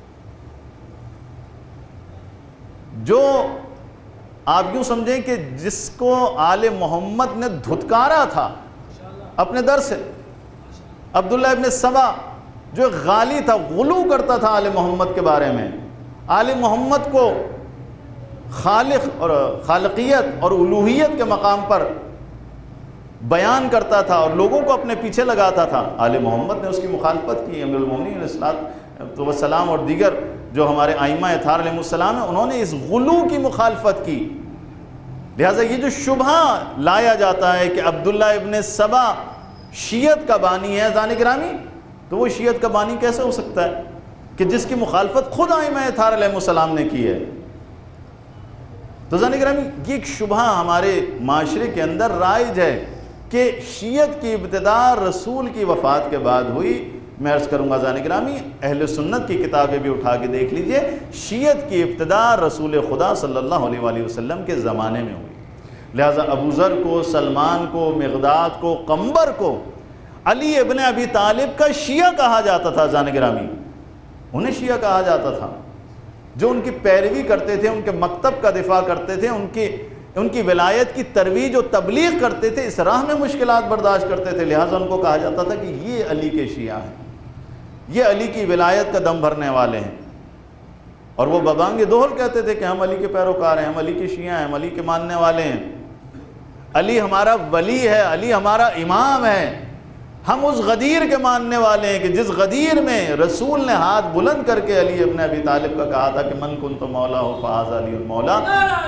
جو آپ یوں سمجھیں کہ جس کو آل محمد نے دھتکارا تھا اپنے در سے، عبداللہ ابن سبا جو ایک غالی تھا، غلو کرتا تھا آل محمد کے بارے میں، آل محمد کو خالق اور خالقیت اور الوہیت کے مقام پر بیان کرتا تھا اور لوگوں کو اپنے پیچھے لگاتا تھا۔ آل محمد نے اس کی مخالفت کی، امیر المومنین علیہ السلام اور دیگر جو ہمارے ائمہ اطہار علیہ السلام ہیں، انہوں نے اس غلو کی مخالفت کی۔ لہٰذا یہ جو شبہ لایا جاتا ہے کہ عبداللہ ابن سبا شیعت کا بانی ہے، ذان گرامی، تو وہ شیعت کا بانی کیسے ہو سکتا ہے کہ جس کی مخالفت خود ائمہ اطہار علیہ السلام نے کی ہے؟ تو ذان گرامی، یہ ایک شبہ ہمارے معاشرے کے اندر رائج ہے کہ شیعت کی ابتدا رسول کی وفات کے بعد ہوئی۔ میں عرض کروں گا ذان گرامی، اہل سنت کی کتابیں بھی اٹھا کے دیکھ لیجئے، شیعت کی ابتدا رسول خدا صلی اللہ علیہ وآلہ وسلم کے زمانے میں ہوئی۔ لہٰذا ابو ذر کو، سلمان کو، مقداد کو، قنبر کو علی ابن ابی طالب کا شیعہ کہا جاتا تھا۔ ذان گرامی، انہیں شیعہ کہا جاتا تھا، جو ان کی پیروی کرتے تھے، ان کے مکتب کا دفاع کرتے تھے، ان کی ان کی ولایت کی ترویج و تبلیغ کرتے تھے، اس راہ میں مشکلات برداشت کرتے تھے، لہٰذا ان کو کہا جاتا تھا کہ یہ علی کے شیعہ ہیں، یہ علی کی ولایت کا دم بھرنے والے ہیں۔ اور وہ ببانگ دوہل کہتے تھے کہ ہم علی کے پیروکار ہیں، ہم علی کے شیعہ ہیں، ہم علی کے ماننے والے ہیں، علی ہمارا ولی ہے، علی ہمارا امام ہے، ہم اس غدیر کے ماننے والے ہیں کہ جس غدیر میں رسول نے ہاتھ بلند کر کے علی ابن ابی طالب کا کہا تھا کہ من کنت مولا ہو فہذا علی المولا۔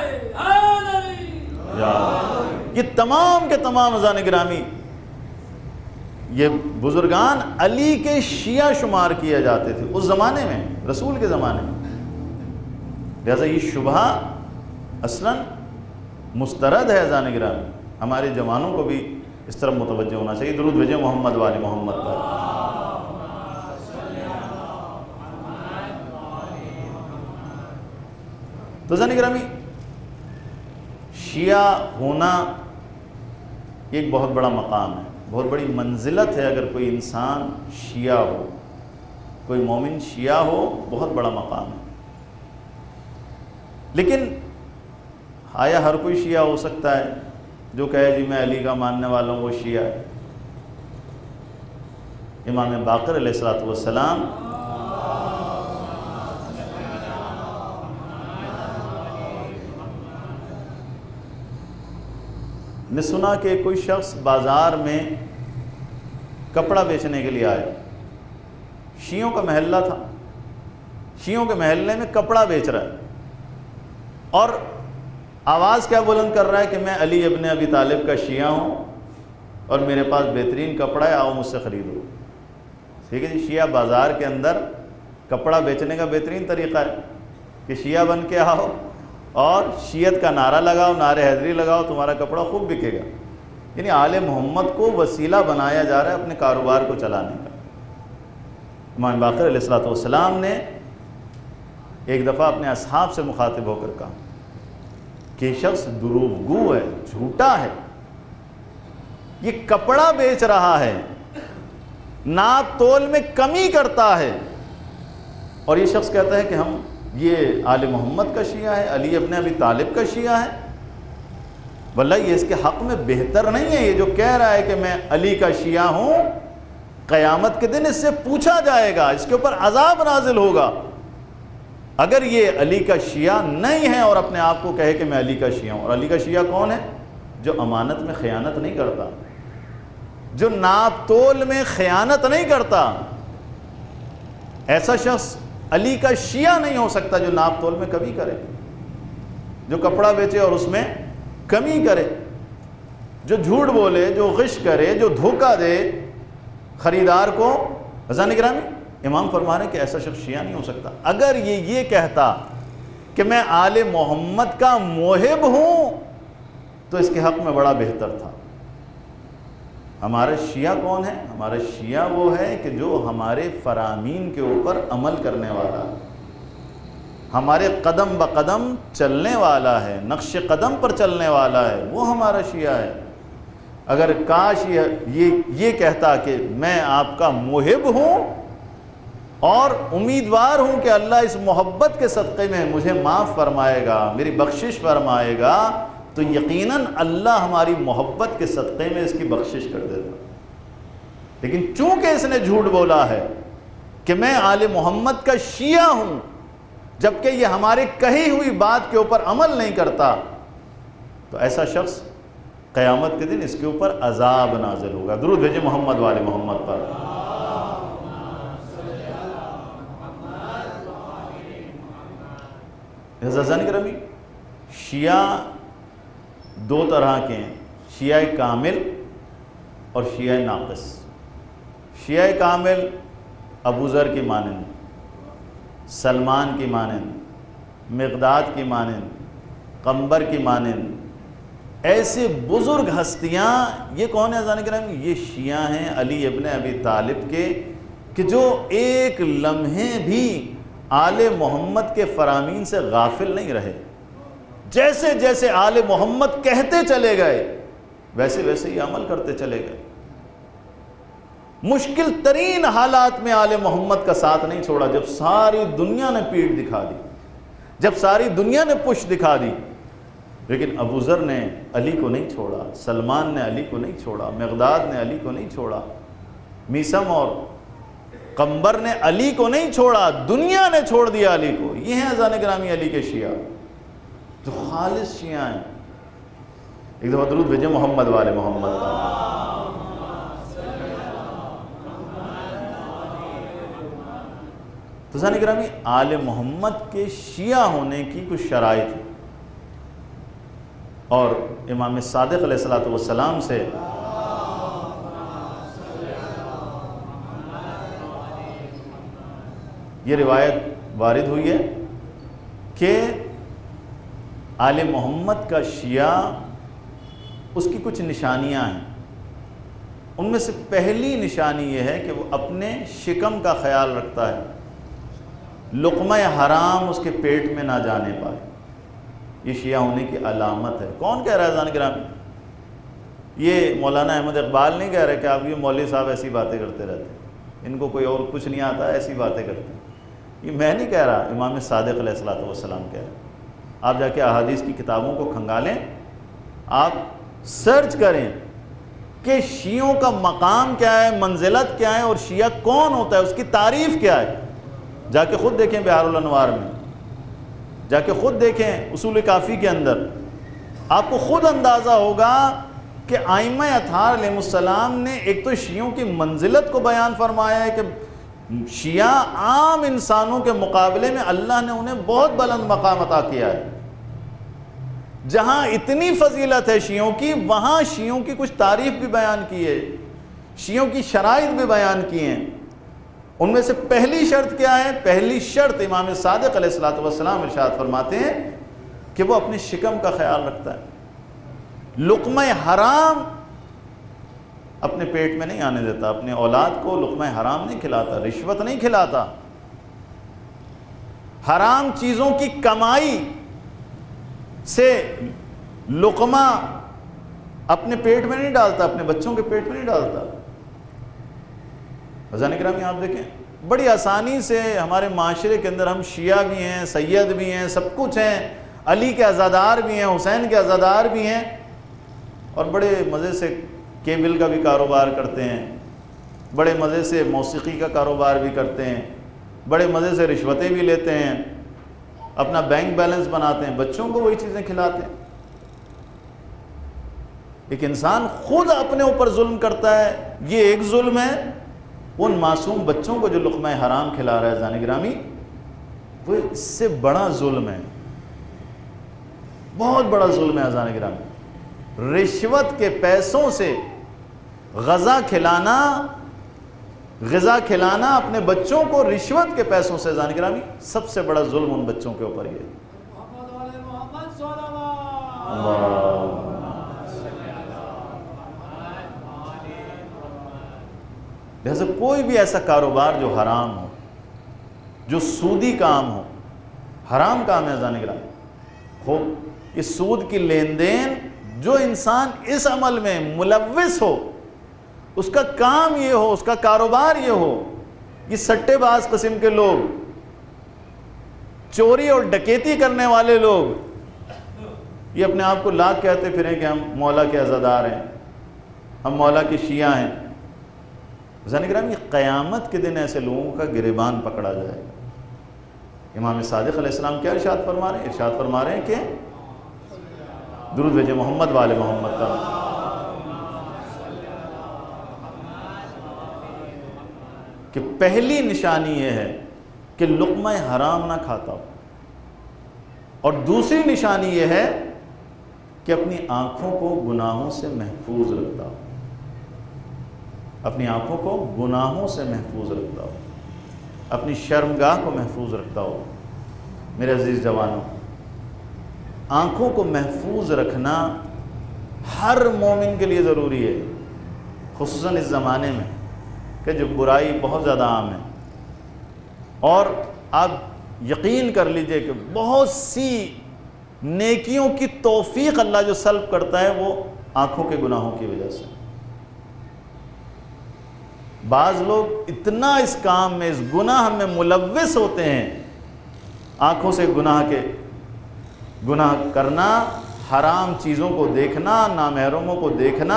یہ تمام کے تمام ذان گرامی، یہ بزرگان علی کے شیعہ شمار کیے جاتے تھے اس زمانے میں، رسول کے زمانے میں۔ لہذا یہ شبہ اصلاً مسترد ہے ذان گرامی، ہمارے جوانوں کو بھی اس طرف متوجہ ہونا چاہیے۔ درود بھیجیں محمد والے محمد پر۔ تو ذان گرامی، شیعہ ہونا ایک بہت بڑا مقام ہے، بہت بڑی منزلت ہے۔ اگر کوئی انسان شیعہ ہو، کوئی مومن شیعہ ہو، بہت بڑا مقام ہے۔ لیکن آیا ہر کوئی شیعہ ہو سکتا ہے؟ جو کہے جی میں علی کا ماننے والا ہوں وہ شیعہ ہے؟ امام باقر علیہ الصلوۃ والسلام نے سنا کہ کوئی شخص بازار میں کپڑا بیچنے کے لیے آئے، شیعوں کا محلہ تھا، شیعوں کے محلے میں کپڑا بیچ رہا ہے اور آواز کیا بلند کر رہا ہے کہ میں علی ابن ابی طالب کا شیعہ ہوں اور میرے پاس بہترین کپڑا ہے، آؤ مجھ سے خریدو۔ ٹھیک ہے جی، شیعہ بازار کے اندر کپڑا بیچنے کا بہترین طریقہ ہے کہ شیعہ بن کے آؤ اور شیعت کا نعرہ لگاؤ، نعرہ حیدری لگاؤ، تمہارا کپڑا خوب بکے گا۔ یعنی آل محمد کو وسیلہ بنایا جا رہا ہے اپنے کاروبار کو چلانے کا۔ امام باقر علیہ الصلوۃ والسلام نے ایک دفعہ اپنے اصحاب سے مخاطب ہو کر کہا کہ یہ شخص دروغ گو ہے، جھوٹا ہے، یہ کپڑا بیچ رہا ہے، ناپ تول میں کمی کرتا ہے، اور یہ شخص کہتا ہے کہ ہم یہ آل محمد کا شیعہ ہے، علی ابن ابی طالب کا شیعہ ہے۔ واللہ یہ اس کے حق میں بہتر نہیں ہے. یہ جو کہہ رہا ہے کہ میں علی کا شیعہ ہوں، قیامت کے دن اس سے پوچھا جائے گا، اس کے اوپر عذاب نازل ہوگا. اگر یہ علی کا شیعہ نہیں ہے اور اپنے آپ کو کہے کہ میں علی کا شیعہ ہوں. اور علی کا شیعہ کون ہے؟ جو امانت میں خیانت نہیں کرتا، جو ناپ تول میں خیانت نہیں کرتا. ایسا شخص علی کا شیعہ نہیں ہو سکتا جو ناپ تول میں کمی کرے، جو کپڑا بیچے اور اس میں کمی کرے، جو جھوٹ بولے، جو غش کرے، جو دھوکہ دے خریدار کو. عزیزان گرامی، امام فرما رہے ہیں کہ ایسا شخص شیعہ نہیں ہو سکتا. اگر یہ یہ کہتا کہ میں آل محمد کا محب ہوں تو اس کے حق میں بڑا بہتر تھا. ہمارے شیعہ کون ہے؟ ہمارے شیعہ وہ ہے کہ جو ہمارے فرامین کے اوپر عمل کرنے والا، ہمارے قدم بقدم چلنے والا ہے، نقش قدم پر چلنے والا ہے، وہ ہمارا شیعہ ہے. اگر کاش یہ یہ کہتا کہ میں آپ کا محب ہوں اور امیدوار ہوں کہ اللہ اس محبت کے صدقے میں مجھے معاف فرمائے گا، میری بخشش فرمائے گا، تو یقیناً اللہ ہماری محبت کے صدقے میں اس کی بخشش کر دیتا. لیکن چونکہ اس نے جھوٹ بولا ہے کہ میں آل محمد کا شیعہ ہوں، جبکہ یہ ہماری کہی ہوئی بات کے اوپر عمل نہیں کرتا، تو ایسا شخص قیامت کے دن اس کے اوپر عذاب نازل ہوگا. درود بھیجے محمد والے محمد پر. عزیزان گرامی، شیعہ دو طرح کے ہیں، شیعہ کامل اور شیعہ ناقص. شیعہ کامل ابو ذر کی مانند، سلمان کی مانند، مقداد کی مانند، قنبر کی مانند، ایسے بزرگ ہستیاں. یہ کون ہے عزیزان کرام؟ یہ شیعہ ہیں علی ابن ابی طالب کے، کہ جو ایک لمحے بھی آل محمد کے فرامین سے غافل نہیں رہے. جیسے جیسے آل محمد کہتے چلے گئے ویسے ویسے ہی عمل کرتے چلے گئے. مشکل ترین حالات میں آل محمد کا ساتھ نہیں چھوڑا. جب ساری دنیا نے پیٹھ دکھا دی، جب ساری دنیا نے پشت دکھا دی، لیکن ابو ذر نے علی کو نہیں چھوڑا، سلمان نے علی کو نہیں چھوڑا، مقداد نے علی کو نہیں چھوڑا، میسم اور قنبر نے علی کو نہیں چھوڑا، دنیا نے چھوڑ دیا علی کو. یہ ہیں عزیزان گرامی علی کے شیعہ جو خالص شیعہ ہیں. ایک دفعہ درود بھیجے محمد والے محمد. تو عزیزان گرامی، آل محمد کے شیعہ ہونے کی کچھ شرائط ہیں، اور امام صادق علیہ الصلوۃ والسلام سے یہ روایت وارد ہوئی ہے کہ آل محمد کا شیعہ، اس کی کچھ نشانیاں ہیں. ان میں سے پہلی نشانی یہ ہے کہ وہ اپنے شکم کا خیال رکھتا ہے، لقمہ حرام اس کے پیٹ میں نہ جانے پائے. یہ شیعہ ہونے کی علامت ہے. کون کہہ رہا ہے عزیزان گرامی؟ یہ مولانا احمد اقبال نہیں کہہ رہے کہ آپ یہ مولوی صاحب ایسی باتیں کرتے رہتے ہیں، ان کو کوئی اور کچھ نہیں آتا، ایسی باتیں کرتے ہیں. یہ میں نہیں کہہ رہا، امام صادق علیہ الصلوۃ والسلام کہہ رہے ہیں. آپ جا کے احادیث کی کتابوں کو کھنگالیں، آپ سرچ کریں کہ شیعوں کا مقام کیا ہے، منزلت کیا ہے، اور شیعہ کون ہوتا ہے، اس کی تعریف کیا ہے. جا کے خود دیکھیں بہار الانوار میں، جا کے خود دیکھیں اصول کافی کے اندر، آپ کو خود اندازہ ہوگا کہ ائمہ اطہار علیہ السلام نے ایک تو شیعوں کی منزلت کو بیان فرمایا ہے کہ شیعہ عام انسانوں کے مقابلے میں اللہ نے انہیں بہت بلند مقام عطا کیا ہے. جہاں اتنی فضیلت ہے شیعوں کی، وہاں شیعوں کی کچھ تعریف بھی بیان کی ہے، شیعوں کی شرائط بھی بیان کی ہیں. ان میں سے پہلی شرط کیا ہے؟ پہلی شرط امام صادق علیہ الصلوۃ والسلام ارشاد فرماتے ہیں کہ وہ اپنے شکم کا خیال رکھتا ہے، لقمہ حرام اپنے پیٹ میں نہیں آنے دیتا، اپنے اولاد کو لقمہ حرام نہیں کھلاتا، رشوت نہیں کھلاتا، حرام چیزوں کی کمائی سے لقمہ اپنے پیٹ میں نہیں ڈالتا، اپنے بچوں کے پیٹ میں نہیں ڈالتا. عزیزان کرام، آپ دیکھیں بڑی آسانی سے ہمارے معاشرے کے اندر ہم شیعہ بھی ہیں، سید بھی ہیں، سب کچھ ہیں، علی کے عزادار بھی ہیں، حسین کے عزادار بھی ہیں، اور بڑے مزے سے کیبل کا بھی کاروبار کرتے ہیں، بڑے مزے سے موسیقی کا کاروبار بھی کرتے ہیں، بڑے مزے سے رشوتیں بھی لیتے ہیں، اپنا بینک بیلنس بناتے ہیں، بچوں کو وہی چیزیں کھلاتے ہیں۔ ایک انسان خود اپنے اوپر ظلم کرتا ہے، یہ ایک ظلم ہے، ان معصوم بچوں کو جو لقمہ حرام کھلا رہا ہے عزیزان گرامی، وہ اس سے بڑا ظلم ہے، بہت بڑا ظلم ہے عزیزان گرامی۔ رشوت کے پیسوں سے غذا کھلانا غذا کھلانا اپنے بچوں کو رشوت کے پیسوں سے عزیزان گرامی، سب سے بڑا ظلم ان بچوں کے اوپر یہ اللہ۔ لہذا کوئی بھی ایسا کاروبار جو حرام ہو، جو سودی کام ہو، حرام کام ہے عزیزان گرامی، ہو یہ سود کی لین دین، جو انسان اس عمل میں ملوث ہو، اس کا کام یہ ہو، اس کا کاروبار یہ ہو، یہ سٹے باز قسم کے لوگ، چوری اور ڈکیتی کرنے والے لوگ، یہ اپنے آپ کو لاکھ کہتے پھریں کہ ہم مولا کے عزادار ہیں، ہم مولا کے شیعہ ہیں۔ عزیزان گرامی، قیامت کے دن ایسے لوگوں کا گریبان پکڑا جائے گا۔ امام صادق علیہ السلام کیا ارشاد فرما رہے ہیں؟ ارشاد فرما رہے ہیں کہ درود بھیجے محمد والے محمد کا، کہ پہلی نشانی یہ ہے کہ لقمہ حرام نہ کھاتا ہو، اور دوسری نشانی یہ ہے کہ اپنی آنکھوں کو گناہوں سے محفوظ رکھتا ہو، اپنی آنکھوں کو گناہوں سے محفوظ رکھتا ہو، اپنی شرمگاہ کو محفوظ رکھتا ہو۔ میرے عزیز جوانوں، آنکھوں کو محفوظ رکھنا ہر مومن کے لیے ضروری ہے، خصوصاً اس زمانے میں کہ جو برائی بہت زیادہ عام ہے، اور آپ یقین کر لیجئے کہ بہت سی نیکیوں کی توفیق اللہ جو سلب کرتا ہے وہ آنکھوں کے گناہوں کی وجہ سے۔ بعض لوگ اتنا اس کام میں، اس گناہ میں ملوث ہوتے ہیں، آنکھوں سے گناہ کے گناہ کرنا، حرام چیزوں کو دیکھنا، نامحرموں کو دیکھنا،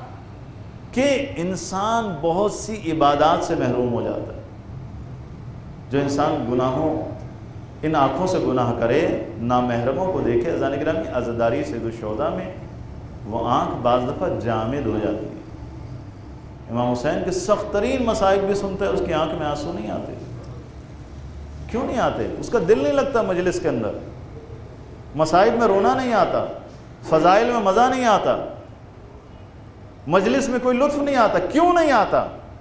کہ انسان بہت سی عبادات سے محروم ہو جاتا ہے۔ جو انسان گناہوں، ان آنکھوں سے گناہ کرے، نامحرموں کو دیکھے، عزیزان گرامی، عزاداری سید الشہداء میں وہ آنکھ بعض دفعہ جامد ہو جاتی ہے۔ امام حسین کے سخت ترین مصائب بھی سنتا ہے، اس کی آنکھ میں آنسو نہیں آتے۔ کیوں نہیں آتے؟ اس کا دل نہیں لگتا مجلس کے اندر، مصائب میں رونا نہیں آتا، فضائل میں مزہ نہیں آتا، مجلس میں کوئی لطف نہیں آتا۔ کیوں نہیں آتا؟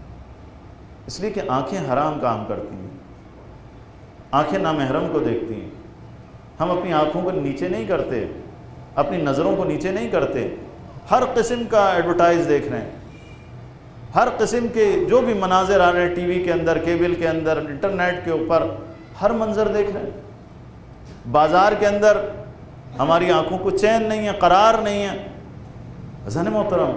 اس لیے کہ آنکھیں حرام کام کرتی ہیں، آنکھیں نامحرم کو دیکھتی ہیں۔ ہم اپنی آنکھوں کو نیچے نہیں کرتے، اپنی نظروں کو نیچے نہیں کرتے، ہر قسم کا ایڈورٹائز دیکھ رہے ہیں، ہر قسم کے جو بھی مناظر آ رہے ہیں، ٹی وی کے اندر، کیبل کے اندر، انٹرنیٹ کے اوپر، ہر منظر دیکھ رہے ہیں۔ بازار کے اندر ہماری آنکھوں کو چین نہیں ہے، قرار نہیں ہے۔ عزیزان محترم،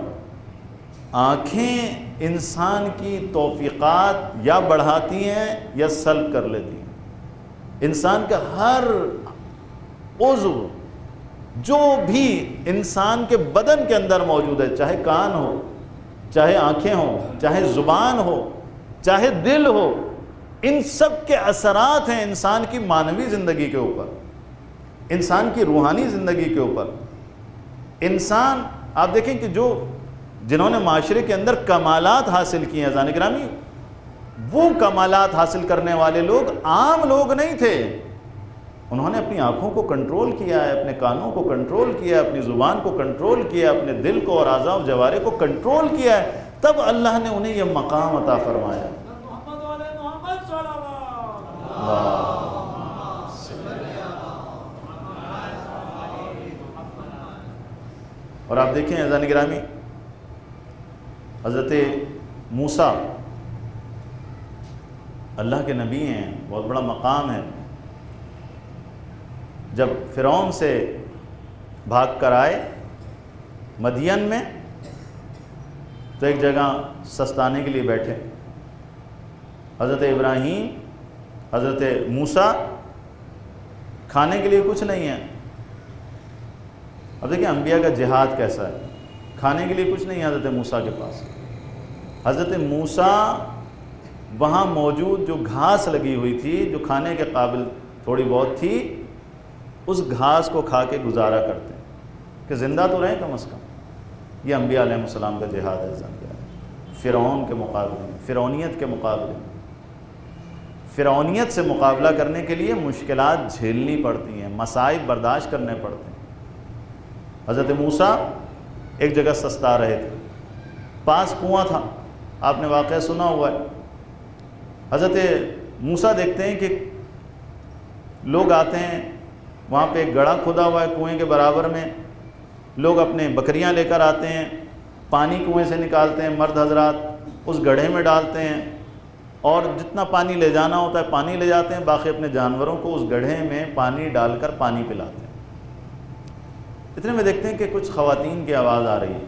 آنکھیں انسان کی توفیقات یا بڑھاتی ہیں یا سلب کر لیتی ہیں۔ انسان کا ہر عضو جو بھی انسان کے بدن کے اندر موجود ہے، چاہے کان ہو، چاہے آنکھیں ہوں، چاہے زبان ہو، چاہے دل ہو، ان سب کے اثرات ہیں انسان کی معنوی زندگی کے اوپر، انسان کی روحانی زندگی کے اوپر۔ انسان، آپ دیکھیں کہ جو جنہوں نے معاشرے کے اندر کمالات حاصل کیے ہیں عزیزان گرامی، وہ کمالات حاصل کرنے والے لوگ عام لوگ نہیں تھے۔ انہوں نے اپنی آنکھوں کو کنٹرول کیا ہے، اپنے کانوں کو کنٹرول کیا ہے، اپنی زبان کو کنٹرول کیا ہے، اپنے دل کو اور اعضاء و جوارح کو کنٹرول کیا ہے، تب اللہ نے انہیں یہ مقام عطا فرمایا۔ اور آپ دیکھیں عزیزان گرامی، حضرت موسیٰ اللہ کے نبی ہیں، بہت بڑا مقام ہے۔ جب فرعون سے بھاگ کر آئے مدین میں، تو ایک جگہ سستانے کے لیے بیٹھے۔ حضرت ابراہیم، حضرت موسیٰ، کھانے کے لیے کچھ نہیں ہے۔ اب دیکھیں انبیاء کا جہاد کیسا ہے، کھانے کے لیے کچھ نہیں حضرت موسیٰ کے پاس. حضرت موسیٰ وہاں موجود جو گھاس لگی ہوئی تھی جو کھانے کے قابل تھوڑی بہت تھی, اس گھاس کو کھا کے گزارا کرتے ہیں کہ زندہ تو رہیں کم از کم. یہ انبیاء علیہ السلام کا جہاد ہے. فرعون کے مقابلے میں, فرعونیت کے مقابلے میں, فرعونیت سے مقابلہ کرنے کے لیے مشکلات جھیلنی پڑتی ہیں, مصائب برداشت کرنے پڑتے ہیں. حضرت موسیٰ ایک جگہ سستا رہے تھے, پاس کنواں تھا, آپ نے واقعہ سنا ہوا ہے. حضرت موسیٰ دیکھتے ہیں کہ لوگ آتے ہیں, وہاں پہ ایک گڑھا کھدا ہوا ہے کنویں کے برابر میں, لوگ اپنے بکریاں لے کر آتے ہیں, پانی کنویں سے نکالتے ہیں, مرد حضرات اس گڑھے میں ڈالتے ہیں اور جتنا پانی لے جانا ہوتا ہے پانی لے جاتے ہیں, باقی اپنے جانوروں کو اس گڑھے میں پانی ڈال کر پانی پلاتے ہیں. اتنے میں دیکھتے ہیں کہ کچھ خواتین کی آواز آ رہی ہے.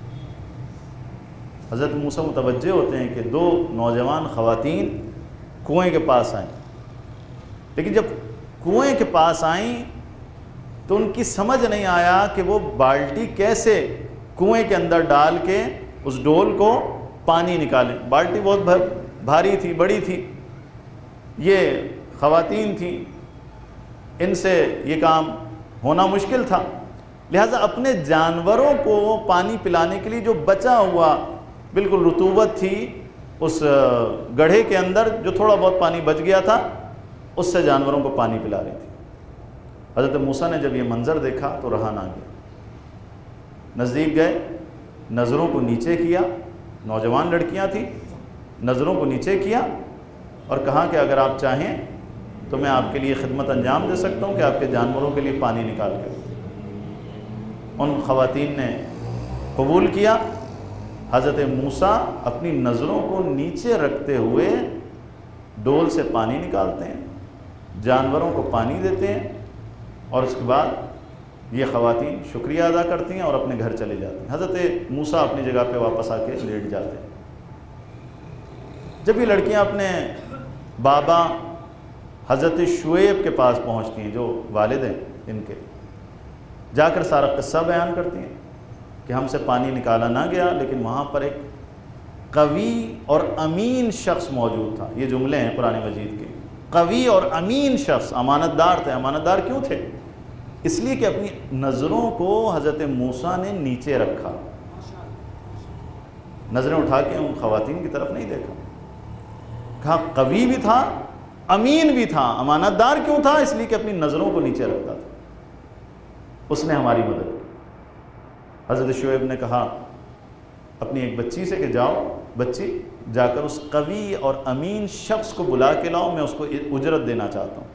حضرت موسیٰ متوجہ ہوتے ہیں کہ دو نوجوان خواتین کنویں کے پاس آئیں, لیکن جب کنویں کے پاس آئیں تو ان کی سمجھ نہیں آیا کہ وہ بالٹی کیسے کنویں کے اندر ڈال کے اس ڈول کو پانی نکالیں. بالٹی بہت بھاری تھی, بڑی تھی, یہ خواتین تھیں, ان سے یہ کام ہونا مشکل تھا. لہٰذا اپنے جانوروں کو پانی پلانے کے لیے جو بچا ہوا بالکل رطوبت تھی اس گڑھے کے اندر, جو تھوڑا بہت پانی بچ گیا تھا, اس سے جانوروں کو پانی پلا رہی تھی. حضرت موسیٰ نے جب یہ منظر دیکھا تو رہا نہ گیا, نزدیک گئے, نظروں کو نیچے کیا, نوجوان لڑکیاں تھیں, نظروں کو نیچے کیا اور کہا کہ اگر آپ چاہیں تو میں آپ کے لیے خدمت انجام دے سکتا ہوں کہ آپ کے جانوروں کے لیے پانی نکال کے. ان خواتین نے قبول کیا. حضرت موسیٰ اپنی نظروں کو نیچے رکھتے ہوئے ڈول سے پانی نکالتے ہیں, جانوروں کو پانی دیتے ہیں, اور اس کے بعد یہ خواتین شکریہ ادا کرتی ہیں اور اپنے گھر چلے جاتے ہیں. حضرت موسیٰ اپنی جگہ پہ واپس آ کے لیٹ جاتے ہیں. جب یہ لڑکیاں اپنے بابا حضرت شعیب کے پاس پہنچتی ہیں, جو والد ہیں ان کے, جا کر سارا قصہ بیان کرتی ہیں کہ ہم سے پانی نکالا نہ گیا, لیکن وہاں پر ایک قوی اور امین شخص موجود تھا. یہ جملے ہیں قرآن مجید کے, قوی اور امین شخص, امانت دار تھے. امانت دار کیوں تھے؟ اس لیے کہ اپنی نظروں کو حضرت موسیٰ نے نیچے رکھا, نظریں اٹھا کے ان خواتین کی طرف نہیں دیکھا. کہا قوی بھی تھا, امین بھی تھا. امانت دار کیوں تھا؟ اس لیے کہ اپنی نظروں کو نیچے رکھتا تھا. اس نے ہماری مدد کی. حضرت شعیب نے کہا اپنی ایک بچی سے کہ جاؤ بچی, جا کر اس قوی اور امین شخص کو بلا کے لاؤ, میں اس کو اجرت دینا چاہتا ہوں.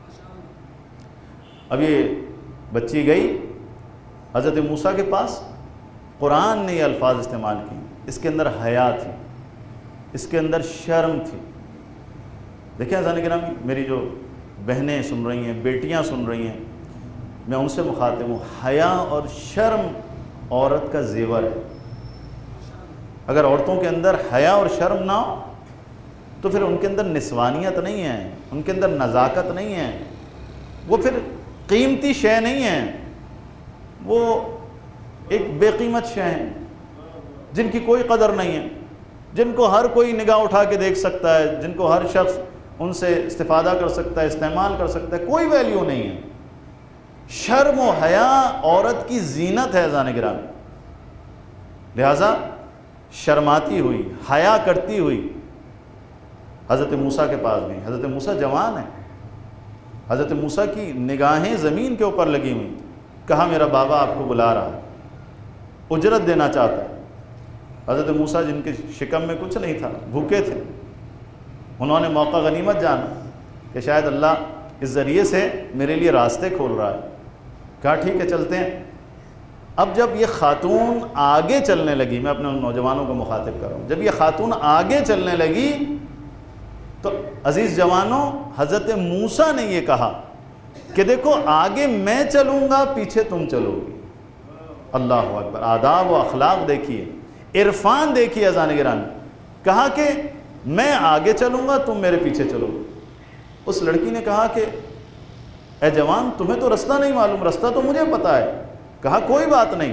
اب یہ بچی گئی حضرت موسیٰ کے پاس. قرآن نے یہ الفاظ استعمال کی, اس کے اندر حیا تھی, اس کے اندر شرم تھی. دیکھیں عزیزان گرامی, میری جو بہنیں سن رہی ہیں, بیٹیاں سن رہی ہیں, میں ان سے مخاطب ہوں. حیا اور شرم عورت کا زیور ہے. اگر عورتوں کے اندر حیا اور شرم نہ ہو تو پھر ان کے اندر نسوانیت نہیں ہے, ان کے اندر نزاکت نہیں ہے, وہ پھر قیمتی شے نہیں ہے, وہ ایک بے قیمت شے ہیں جن کی کوئی قدر نہیں ہے, جن کو ہر کوئی نگاہ اٹھا کے دیکھ سکتا ہے, جن کو ہر شخص ان سے استفادہ کر سکتا ہے, استعمال کر سکتا ہے, کوئی ویلیو نہیں ہے. شرم و حیا عورت کی زینت ہے عزیزان گرامی. لہذا شرماتی ہوئی, حیا کرتی ہوئی حضرت موسیٰ کے پاس گئی. حضرت موسیٰ جوان ہے, حضرت موسیٰ کی نگاہیں زمین کے اوپر لگی ہوئی. کہا میرا بابا آپ کو بلا رہا ہے, اجرت دینا چاہتا ہے. حضرت موسیٰ جن کے شکم میں کچھ نہیں تھا, بھوکے تھے, انہوں نے موقع غنیمت جانا کہ شاید اللہ اس ذریعے سے میرے لیے راستے کھول رہا ہے. کہا ٹھیک ہے چلتے ہیں. اب جب یہ خاتون آگے چلنے لگی, میں اپنے نوجوانوں کو مخاطب کر رہا ہوں, جب یہ خاتون آگے چلنے لگی تو عزیز جوانوں, حضرت موسیٰ نے یہ کہا کہ دیکھو آگے میں چلوں گا, پیچھے تم چلو گی. اللہ اکبر. آداب و اخلاق دیکھیے, عرفان دیکھیے عزیزان گرامی. کہا کہ میں آگے چلوں گا, تم میرے پیچھے چلو گے. اس لڑکی نے کہا کہ اے جوان تمہیں تو رستہ نہیں معلوم, رستہ تو مجھے پتہ ہے. کہا کوئی بات نہیں,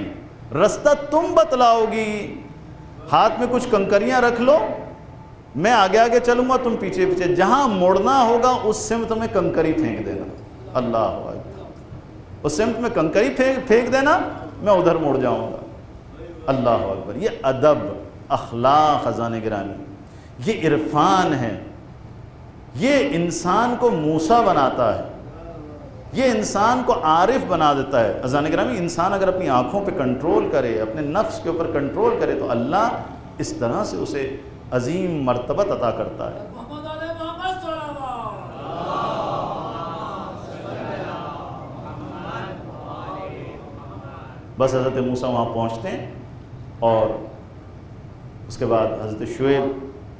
رستہ تم بتلاؤ گی، ہاتھ میں کچھ کنکریاں رکھ لو، میں آگے آگے چلوں گا، تم پیچھے پیچھے، جہاں مڑنا ہوگا اس سمت میں کنکری پھینک دینا۔ اللہ اکبر، اس سمت میں کنکری پھینک دینا، میں ادھر مڑ جاؤں گا۔ اللہ اکبر، یہ ادب، اخلاق خزانہ گرامی، یہ عرفان ہے، یہ انسان کو موسیٰ بناتا ہے، یہ انسان کو عارف بنا دیتا ہے۔ خزانہ گرامی، انسان اگر اپنی آنکھوں پہ کنٹرول کرے، اپنے نفس کے اوپر کنٹرول کرے تو اللہ اس طرح سے اسے عظیم مرتبت عطا کرتا ہے۔ بس حضرت موسیٰ وہاں پہنچتے ہیں اور اس کے بعد حضرت شعیب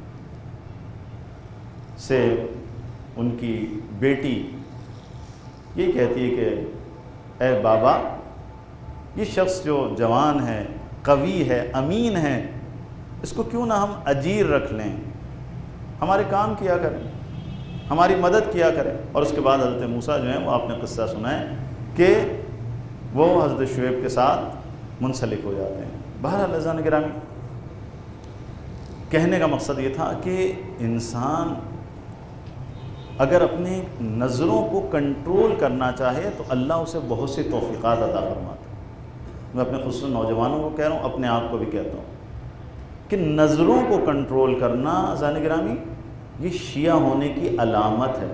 سے ان کی بیٹی یہ کہتی ہے کہ اے بابا، یہ شخص جو جوان ہے، قوی ہے، امین ہے، اس کو کیوں نہ ہم اجیر رکھ لیں، ہمارے کام کیا کریں، ہماری مدد کیا کریں۔ اور اس کے بعد حضرت موسیٰ جو ہیں وہ آپ نے قصہ سنا ہے کہ وہ حضرت شعیب کے ساتھ منسلک ہو جاتے ہیں۔ بہرحال عزیزان گرامی، کہنے کا مقصد یہ تھا کہ انسان اگر اپنے نظروں کو کنٹرول کرنا چاہے تو اللہ اسے بہت سی توفیقات عطا فرماتا ہے۔ میں اپنے خصوصاً نوجوانوں کو کہہ رہا ہوں، اپنے آپ کو بھی کہتا ہوں کہ نظروں کو کنٹرول کرنا عزیزان گرامی یہ شیعہ ہونے کی علامت ہے۔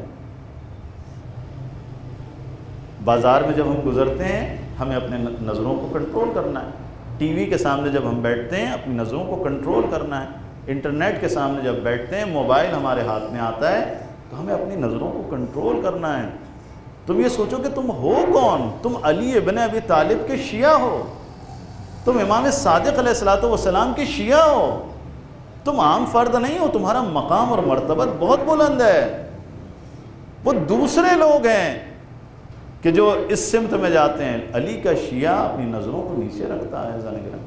بازار میں جب ہم گزرتے ہیں ہمیں اپنے نظروں کو کنٹرول کرنا ہے، ٹی وی کے سامنے جب ہم بیٹھتے ہیں اپنی نظروں کو کنٹرول کرنا ہے، انٹرنیٹ کے سامنے جب بیٹھتے ہیں، موبائل ہمارے ہاتھ میں آتا ہے تو ہمیں اپنی نظروں کو کنٹرول کرنا ہے۔ تم یہ سوچو کہ تم ہو کون؟ تم علی ابن ابی طالب کے شیعہ ہو، تم امام صادق علیہ الصلوۃ والسلام کے شیعہ ہو، تم عام فرد نہیں ہو، تمہارا مقام اور مرتبت بہت بلند ہے۔ وہ دوسرے لوگ ہیں کہ جو اس سمت میں جاتے ہیں۔ علی کا شیعہ اپنی نظروں کو نیچے رکھتا ہے۔ ذرا گرام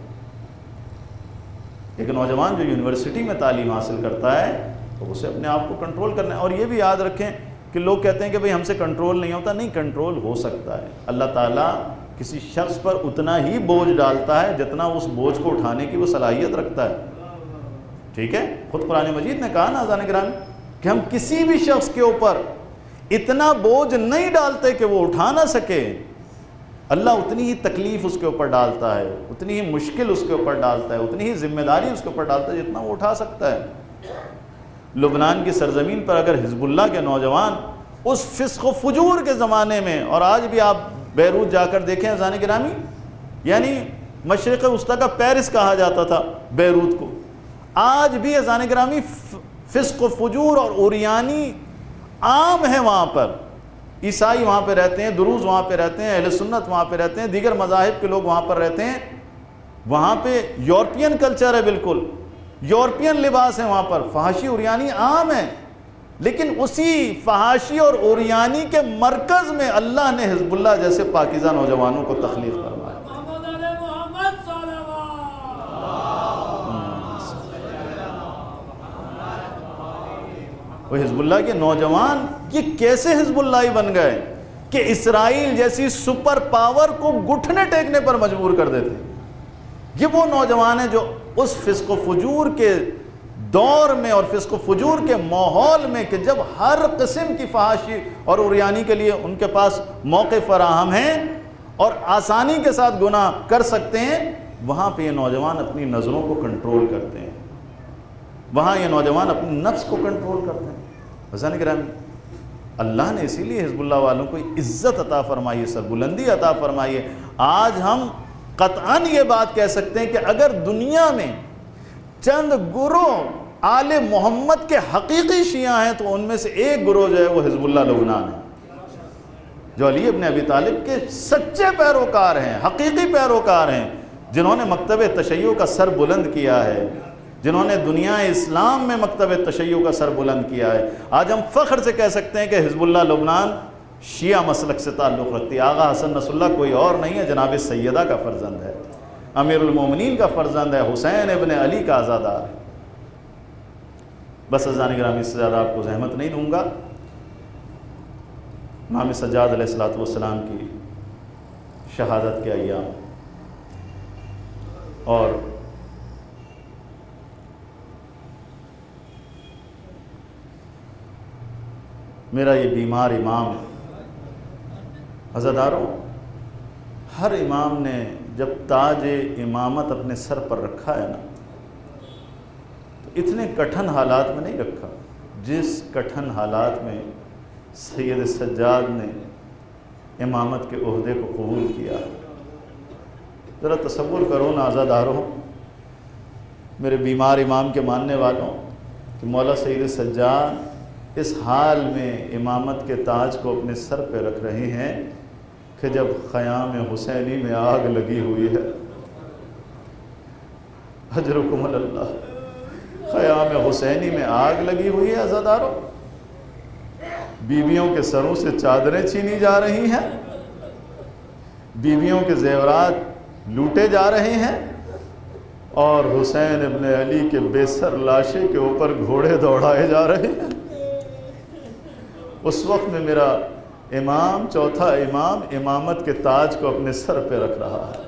ایک نوجوان جو یونیورسٹی میں تعلیم حاصل کرتا ہے تو اسے اپنے آپ کو کنٹرول کرنا ہے۔ اور یہ بھی یاد رکھیں کہ لوگ کہتے ہیں کہ بھئی ہم سے کنٹرول نہیں ہوتا، نہیں، کنٹرول ہو سکتا ہے۔ اللہ تعالیٰ کسی شخص پر اتنا ہی بوجھ ڈالتا ہے جتنا اس بوجھ کو اٹھانے کی وہ صلاحیت رکھتا ہے، ٹھیک ہے؟ خود قرآن مجید نے کہا نا اذان گرامی کہ ہم کسی بھی شخص کے اوپر اتنا بوجھ نہیں ڈالتے کہ وہ اٹھا نہ سکے۔ اللہ اتنی ہی تکلیف اس کے اوپر ڈالتا ہے، اتنی ہی مشکل اس کے اوپر ڈالتا ہے، اتنی ہی ذمہ داری اس کے اوپر ڈالتا ہے جتنا وہ اٹھا سکتا ہے۔ لبنان کی سرزمین پر اگر حزب اللہ کے نوجوان اس فسق و فجور کے زمانے میں، اور آج بھی آپ بیروت جا کر دیکھیں اذان گرامی، یعنی مشرق وسطیٰ کا پیرس کہا جاتا تھا بیروت کو، آج بھی اذان گرامی فسق و فجور اور اوریانی عام ہے وہاں پر۔ عیسائی وہاں پہ رہتے ہیں، دروز وہاں پہ رہتے ہیں، اہل سنت وہاں پہ رہتے ہیں، دیگر مذاہب کے لوگ وہاں پر رہتے ہیں۔ وہاں پہ یورپین کلچر ہے، بالکل یورپین لباس ہے وہاں پر، فحاشی اوریانی عام ہے۔ لیکن اسی فحاشی اور اوریانی کے مرکز میں اللہ نے حزب اللہ جیسے پاکیزہ نوجوانوں کو تخلیق فرمایا۔ وہ حزب اللہ کے نوجوان یہ کیسے حزب اللہ بن گئے کہ اسرائیل جیسی سپر پاور کو گھٹنے ٹیکنے پر مجبور کر دیتے۔ یہ وہ نوجوان ہیں جو اس فسق و فجور کے دور میں اور فسق و فجور کے ماحول میں کہ جب ہر قسم کی فحاشی اور اوریانی کے لیے ان کے پاس موقع فراہم ہیں اور آسانی کے ساتھ گناہ کر سکتے ہیں، وہاں پہ یہ نوجوان اپنی نظروں کو کنٹرول کرتے ہیں، وہاں یہ نوجوان اپنے نفس کو کنٹرول کرتے ہیں۔ حسین گرامی، اللہ نے اسی لیے حزب اللہ والوں کو عزت عطا فرمائی ہے، سربلندی عطا فرمائی ہے۔ آج ہم قطعاً یہ بات کہہ سکتے ہیں کہ اگر دنیا میں چند گروہ آل محمد کے حقیقی شیعہ ہیں تو ان میں سے ایک گروہ جو ہے وہ حزب اللہ لبنان ہے، جو علی ابن ابی طالب کے سچے پیروکار ہیں، حقیقی پیروکار ہیں، جنہوں نے مکتب تشیع کا سر بلند کیا ہے، جنہوں نے دنیا اسلام میں مکتب تشیع کا سر بلند کیا ہے۔ آج ہم فخر سے کہہ سکتے ہیں کہ حزب اللہ لبنان شیعہ مسلک سے تعلق رکھتی ہے۔ آغا حسن نصر اللہ کوئی اور نہیں ہے، جناب سیدہ کا فرزند ہے، امیر المومنین کا فرزند ہے، حسین ابن علی کا عزادار ہے۔ بس عزیزان گرامی، اس سے زیادہ آپ کو زحمت نہیں دوں گا۔ امام سجاد علیہ الصلوۃ والسلام کی شہادت کے ایام، اور میرا یہ بیمار امام عزاداروں، ہر امام نے جب تاج امامت اپنے سر پر رکھا ہے نا تو اتنے کٹھن حالات میں نہیں رکھا جس کٹھن حالات میں سید سجاد نے امامت کے عہدے کو قبول کیا۔ ذرا تصور کرو نا عزاداروں، میرے بیمار امام کے ماننے والوں، کہ مولا سید سجاد اس حال میں امامت کے تاج کو اپنے سر پہ رکھ رہے ہیں کہ جب خیام حسینی میں آگ لگی ہوئی ہے۔ اجرکم اللہ، خیام حسینی میں آگ لگی ہوئی ہے عزاداروں، بیویوں کے سروں سے چادریں چھینی جا رہی ہیں، بیویوں کے زیورات لوٹے جا رہے ہیں، اور حسین ابن علی کے بے سر لاشے کے اوپر گھوڑے دوڑائے جا رہے ہیں۔ اس وقت میں میرا امام، چوتھا امام، امامت کے تاج کو اپنے سر پہ رکھ رہا ہے،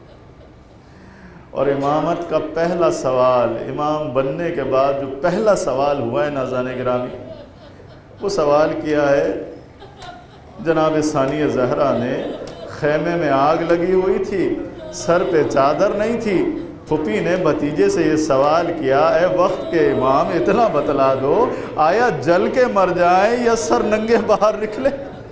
اور امامت کا پہلا سوال، امام بننے کے بعد جو پہلا سوال ہوا ہے ناظران گرامی، وہ سوال کیا ہے، جناب ثانی زہرا نے خیمے میں آگ لگی ہوئی تھی، سر پہ چادر نہیں تھی، پھوپھی نے بھتیجے سے یہ سوال کیا، اے وقت کے امام اتنا بتلا دو، آیا جل کے مر جائیں یا سر ننگے باہر نکلے؟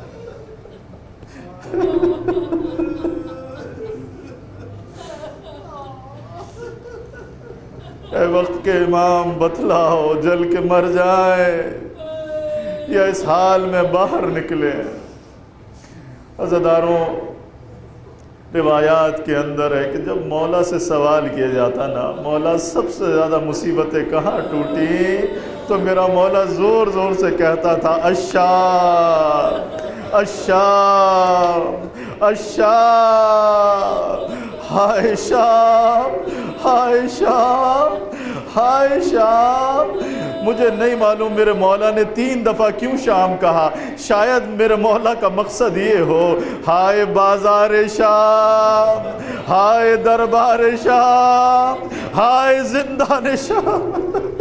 اے وقت کے امام بتلاؤ، جل کے مر جائیں یا اس حال میں باہر نکلے؟ عزاداروں، روایات کے اندر ہے کہ جب مولا سے سوال کیا جاتا نا، مولا سب سے زیادہ مصیبتیں کہاں ٹوٹی، تو میرا مولا زور زور سے کہتا تھا، الشام الشام الشام، ہائے شام ہائے شام ہائے شام۔ مجھے نہیں معلوم میرے مولا نے تین دفعہ کیوں شام کہا، شاید میرے مولا کا مقصد یہ ہو، ہائے بازار شام، ہائے دربار شام، ہائے زندان شام۔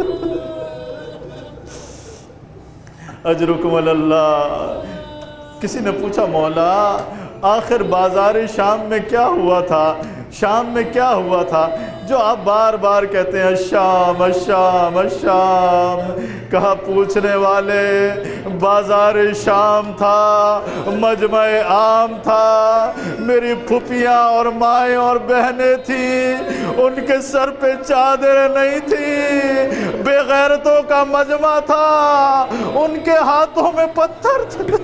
اجرکم اللہ۔ کسی نے پوچھا، مولا آخر بازار شام میں کیا ہوا تھا، شام میں کیا ہوا تھا جو آپ بار بار کہتے ہیں الشام الشام الشام؟ کہا پوچھنے والے، بازار شام تھا، مجمع عام تھا، میری پھوپھیاں اور مائیں اور بہنیں تھیں، ان کے سر پہ چادریں نہیں تھیں، بے غیرتوں کا مجمع تھا، ان کے ہاتھوں میں پتھر تھے،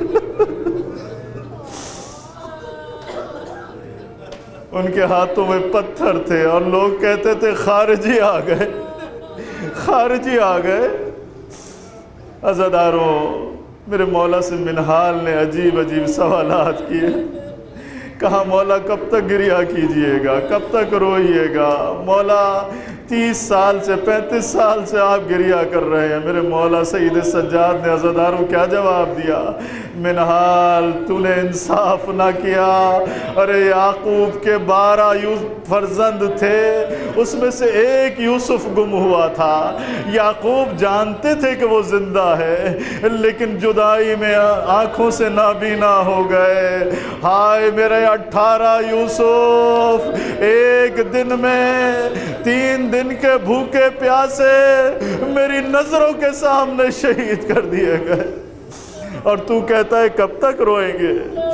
ان کے ہاتھوں میں پتھر تھے، اور لوگ کہتے تھے خارجی آ گئے، خارجی آ گئے۔ عزاداروں، میرے مولا سے منہال نے عجیب عجیب سوالات کیے، کہا مولا کب تک گریہ کیجئے گا، کب تک روئیے گا؟ مولا تیس سال سے پینتیس سال سے آپ گریہ کر رہے ہیں۔ میرے مولا سید سجاد نے عزاداروں کیا جواب دیا، منہال تو نے انصاف نہ کیا، ارے یعقوب کے بارہ یوسف فرزند تھے، اس میں سے ایک یوسف گم ہوا تھا، یعقوب جانتے تھے کہ وہ زندہ ہے، لیکن جدائی میں آنکھوں سے نابینا ہو گئے۔ ہائے میرے اٹھارہ یوسف ایک دن میں تین دن کے بھوکے پیاسے میری نظروں کے سامنے شہید کر دیے گئے، اور تو کہتا ہے کب تک روئیں گے؟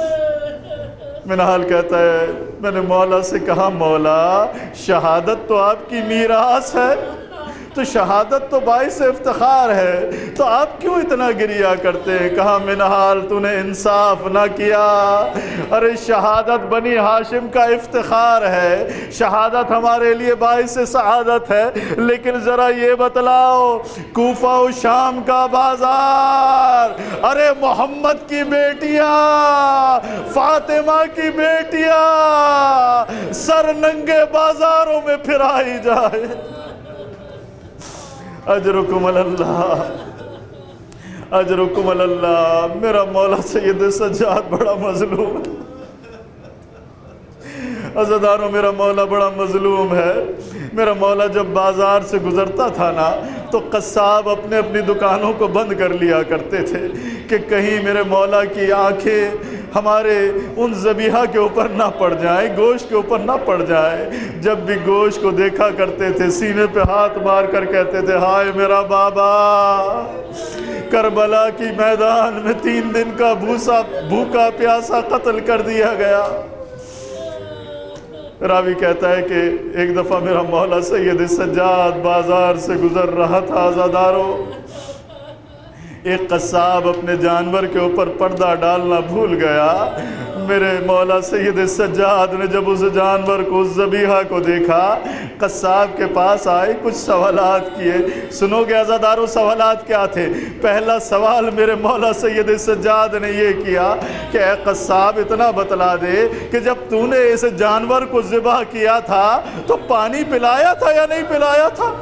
منہال کہتا ہے، میں نے مولا سے کہا مولا شہادت تو آپ کی میراث ہے، تو شہادت تو باعث افتخار ہے، تو آپ کیوں اتنا گریہ کرتے ہیں؟ کہا منہال تو نے انصاف نہ کیا، ارے شہادت بنی ہاشم کا افتخار ہے، شہادت ہمارے لیے باعث سعادت ہے، لیکن ذرا یہ بتلاؤ کوفہ و شام کا بازار، ارے محمد کی بیٹیاں، فاطمہ کی بیٹیاں سر ننگے بازاروں میں پھرائی جائے۔ اجرکم اللہ، اجرکم اللہ۔ میرا مولا سید سجاد بڑا مظلوم ہے، عزاداروں میرا مولا بڑا مظلوم ہے۔ میرا مولا جب بازار سے گزرتا تھا نا تو قصاب اپنے اپنی دکانوں کو بند کر لیا کرتے تھے کہ کہیں میرے مولا کی آنکھیں ہمارے ان ذبیحہ کے اوپر نہ پڑ جائیں، گوشت کے اوپر نہ پڑ جائیں۔ جب بھی گوشت کو دیکھا کرتے تھے سینے پہ ہاتھ مار کر کہتے تھے ہائے میرا بابا، کربلا کی میدان میں تین دن کا بھوسا بھوکا پیاسا قتل کر دیا گیا۔ راوی کہتا ہے کہ ایک دفعہ میرا مولا سید سجاد بازار سے گزر رہا تھا عزاداروں، ایک قصاب اپنے جانور کے اوپر پردہ ڈالنا بھول گیا۔ میرے مولا سید سجاد نے جب اس جانور کو، اس ذبیحہ کو دیکھا، قصاب کے پاس آئے، کچھ سوالات کیے۔ سنو گے عزاداروں سوالات کیا تھے؟ پہلا سوال میرے مولا سید سجاد نے یہ کیا کہ اے قصاب اتنا بتلا دے کہ جب تو نے اس جانور کو ذبح کیا تھا تو پانی پلایا تھا یا نہیں پلایا تھا؟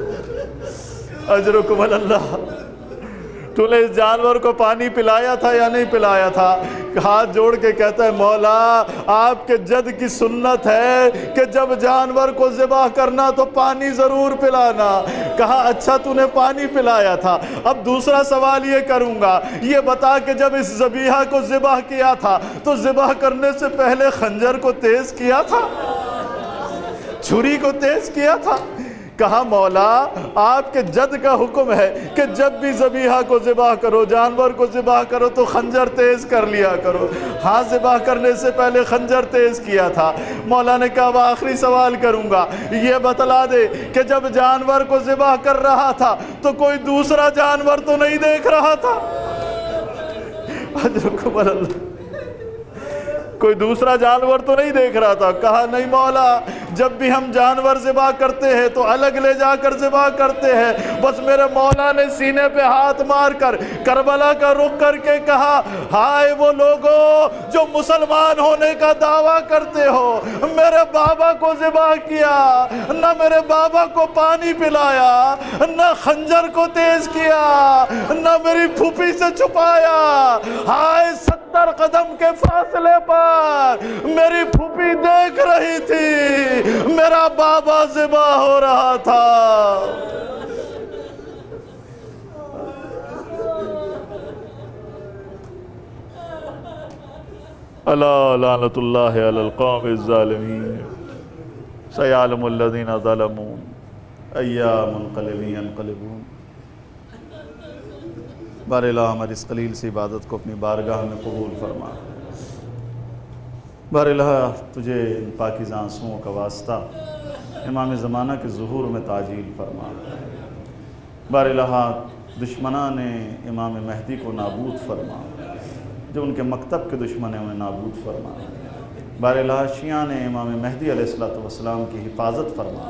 اجرکم اللہ، تو نے اس جانور کو پانی پلایا تھا یا نہیں پلایا تھا؟ ہاتھ جوڑ کے کہتا ہے مولا آپ کے جد کی سنت ہے کہ جب جانور کو ذبح کرنا تو پانی ضرور پلانا۔ کہا اچھا تو نے پانی پلایا تھا، اب دوسرا سوال یہ کروں گا، یہ بتا کہ جب اس ذبیحہ کو ذبح کیا تھا تو ذبح کرنے سے پہلے خنجر کو تیز کیا تھا، چھری کو تیز کیا تھا؟ کہا مولا آپ کے جد کا حکم ہے کہ جب بھی ذبیحہ کو ذبح کرو، جانور کو ذبح کرو تو خنجر تیز کر لیا کرو۔ ہاں ذبح کرنے سے پہلے خنجر تیز کیا تھا۔ مولا نے کہا اب آخری سوال کروں گا، یہ بتلا دے کہ جب جانور کو ذبح کر رہا تھا تو کوئی دوسرا جانور تو نہیں دیکھ رہا تھا؟ اجرکم اللہ، کوئی دوسرا جانور تو نہیں دیکھ رہا تھا؟ کہا نہیں مولا، جب بھی ہم جانور ذبح کرتے ہیں تو الگ لے جا کر ذبح کرتے ہیں۔ بس میرے مولا نے سینے پہ ہاتھ مار کر کربلا کا رخ کر کے کہا ہائے وہ لوگوں جو مسلمان ہونے کا دعویٰ کرتے ہو، میرے بابا کو ذبح کیا، نہ میرے بابا کو پانی پلایا، نہ خنجر کو تیز کیا، نہ میری پھوپھی سے چھپایا۔ ہائے ستر قدم کے فاصلے پر میری پھوپھی دیکھ رہی تھی، میرا بابا ذبح ہو رہا تھا۔ الا لعنت اللہ علی القوم الظالمین سیعلم الذین ظلموا ای منقلب ینقلبون۔ بار الہ ہماری اس قلیل سی عبادت کو اپنی بارگاہ میں قبول فرما۔ بار الہ تجھے ان پاکیزہ آنسوؤں کا واسطہ امام زمانہ کے ظہور میں تعجیل فرما۔ بار الہ دشمنان امام مہدی کو نابود فرما، جو ان کے مکتب کے دشمن ہیں انہیں نابود فرما۔ بار الہ شیعان امام مہدی علیہ السلام کی حفاظت فرما۔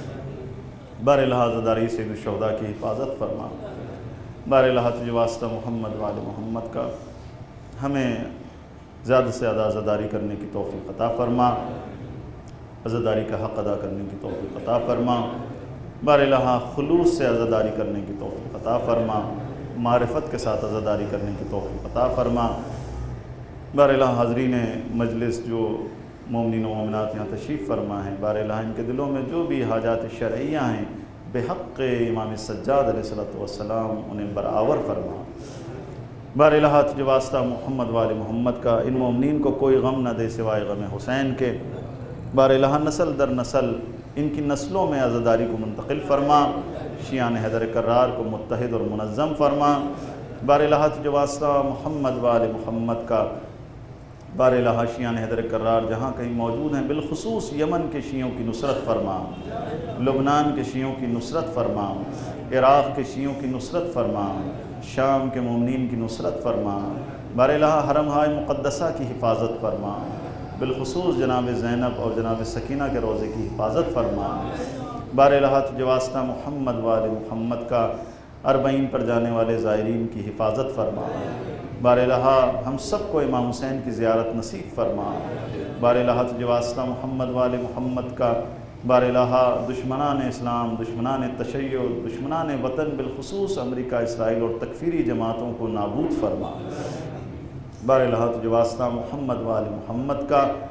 بار الہ عزاداری سید الشہداء کی حفاظت فرما۔ بار الہ تجھے واسطہ محمد وآل محمد کا ہمیں زیادہ سے زیادہ عزاداری کرنے کی توفیق عطا فرما، عزاداری کا حق ادا کرنے کی توفیق عطا فرما۔ بار الہ خلوص سے عزاداری کرنے کی توفیق عطا فرما، معرفت کے ساتھ عزاداری کرنے کی توفیق عطا فرما۔ بار الہ حاضرین مجلس جو مومنین و مومنات یہاں تشریف فرما ہیں، بار الہ ان کے دلوں میں جو بھی حاجات شرعیہ ہیں بحق امام سجاد علیہ السلام انہیں برآور فرما۔ بار الہ تجھے واسطہ محمد وآل محمد کا ان مومنین کو کوئی غم نہ دے سوائے غم حسین کے۔ بار الہ نسل در نسل ان کی نسلوں میں عزاداری کو منتقل فرما، شیعان حیدر کرار کو متحد اور منظم فرما۔ بار الہ تجھے واسطہ محمد وآل محمد کا، بار الہ شیعان حیدر کرار جہاں کہیں موجود ہیں بالخصوص یمن کے شیعوں کی نصرت فرما، لبنان کے شیعوں کی نصرت فرما، عراق کے شیعوں کی نصرت فرما، شام کے مومنین کی نصرت فرما۔ بار الہ حرم ہائے مقدسہ کی حفاظت فرما، بالخصوص جناب زینب اور جناب سکینہ کے روضے کی حفاظت فرما۔ بار الہ تجھے واسطہ محمد وآل محمد کا اربعین پر جانے والے زائرین کی حفاظت فرما۔ بار الہ ہم سب کو امام حسین کی زیارت نصیب فرما۔ بار الہ تجھے واسطہ محمد وآل محمد کا، بار الہ دشمنان اسلام، دشمنان تشیع، دشمنان وطن بالخصوص امریکہ، اسرائیل اور تکفیری جماعتوں کو نابود فرما۔ بار الہ تجھے واسطہ محمد وآل محمد کا،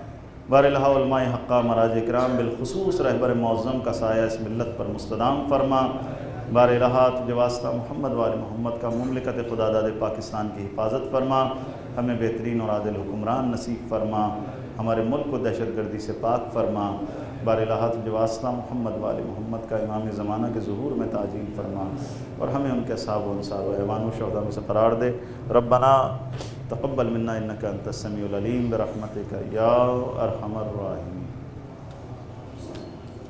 بار الہا علماء حقہ مراج کرام بالخصوص رہبر معظم کا سایہ اس ملت پر مستدام فرما۔ بار الہا تجھے واسطہ محمد وال محمد کا مملکت خدا داد پاکستان کی حفاظت فرما، ہمیں بہترین اور عادل حکمران نصیب فرما، ہمارے ملک کو دہشت گردی سے پاک فرما۔ بار الہا تجھے واسطہ محمد وال محمد کا امام زمانہ کے ظہور میں تعجیل فرما، اور ہمیں ان کے اصحاب و انصار و ایوان و شہداء میں سے قرار دے۔ ربنا تقبل منا انک انت السمیع العلیم برحمتک یا ارحم الراحمین۔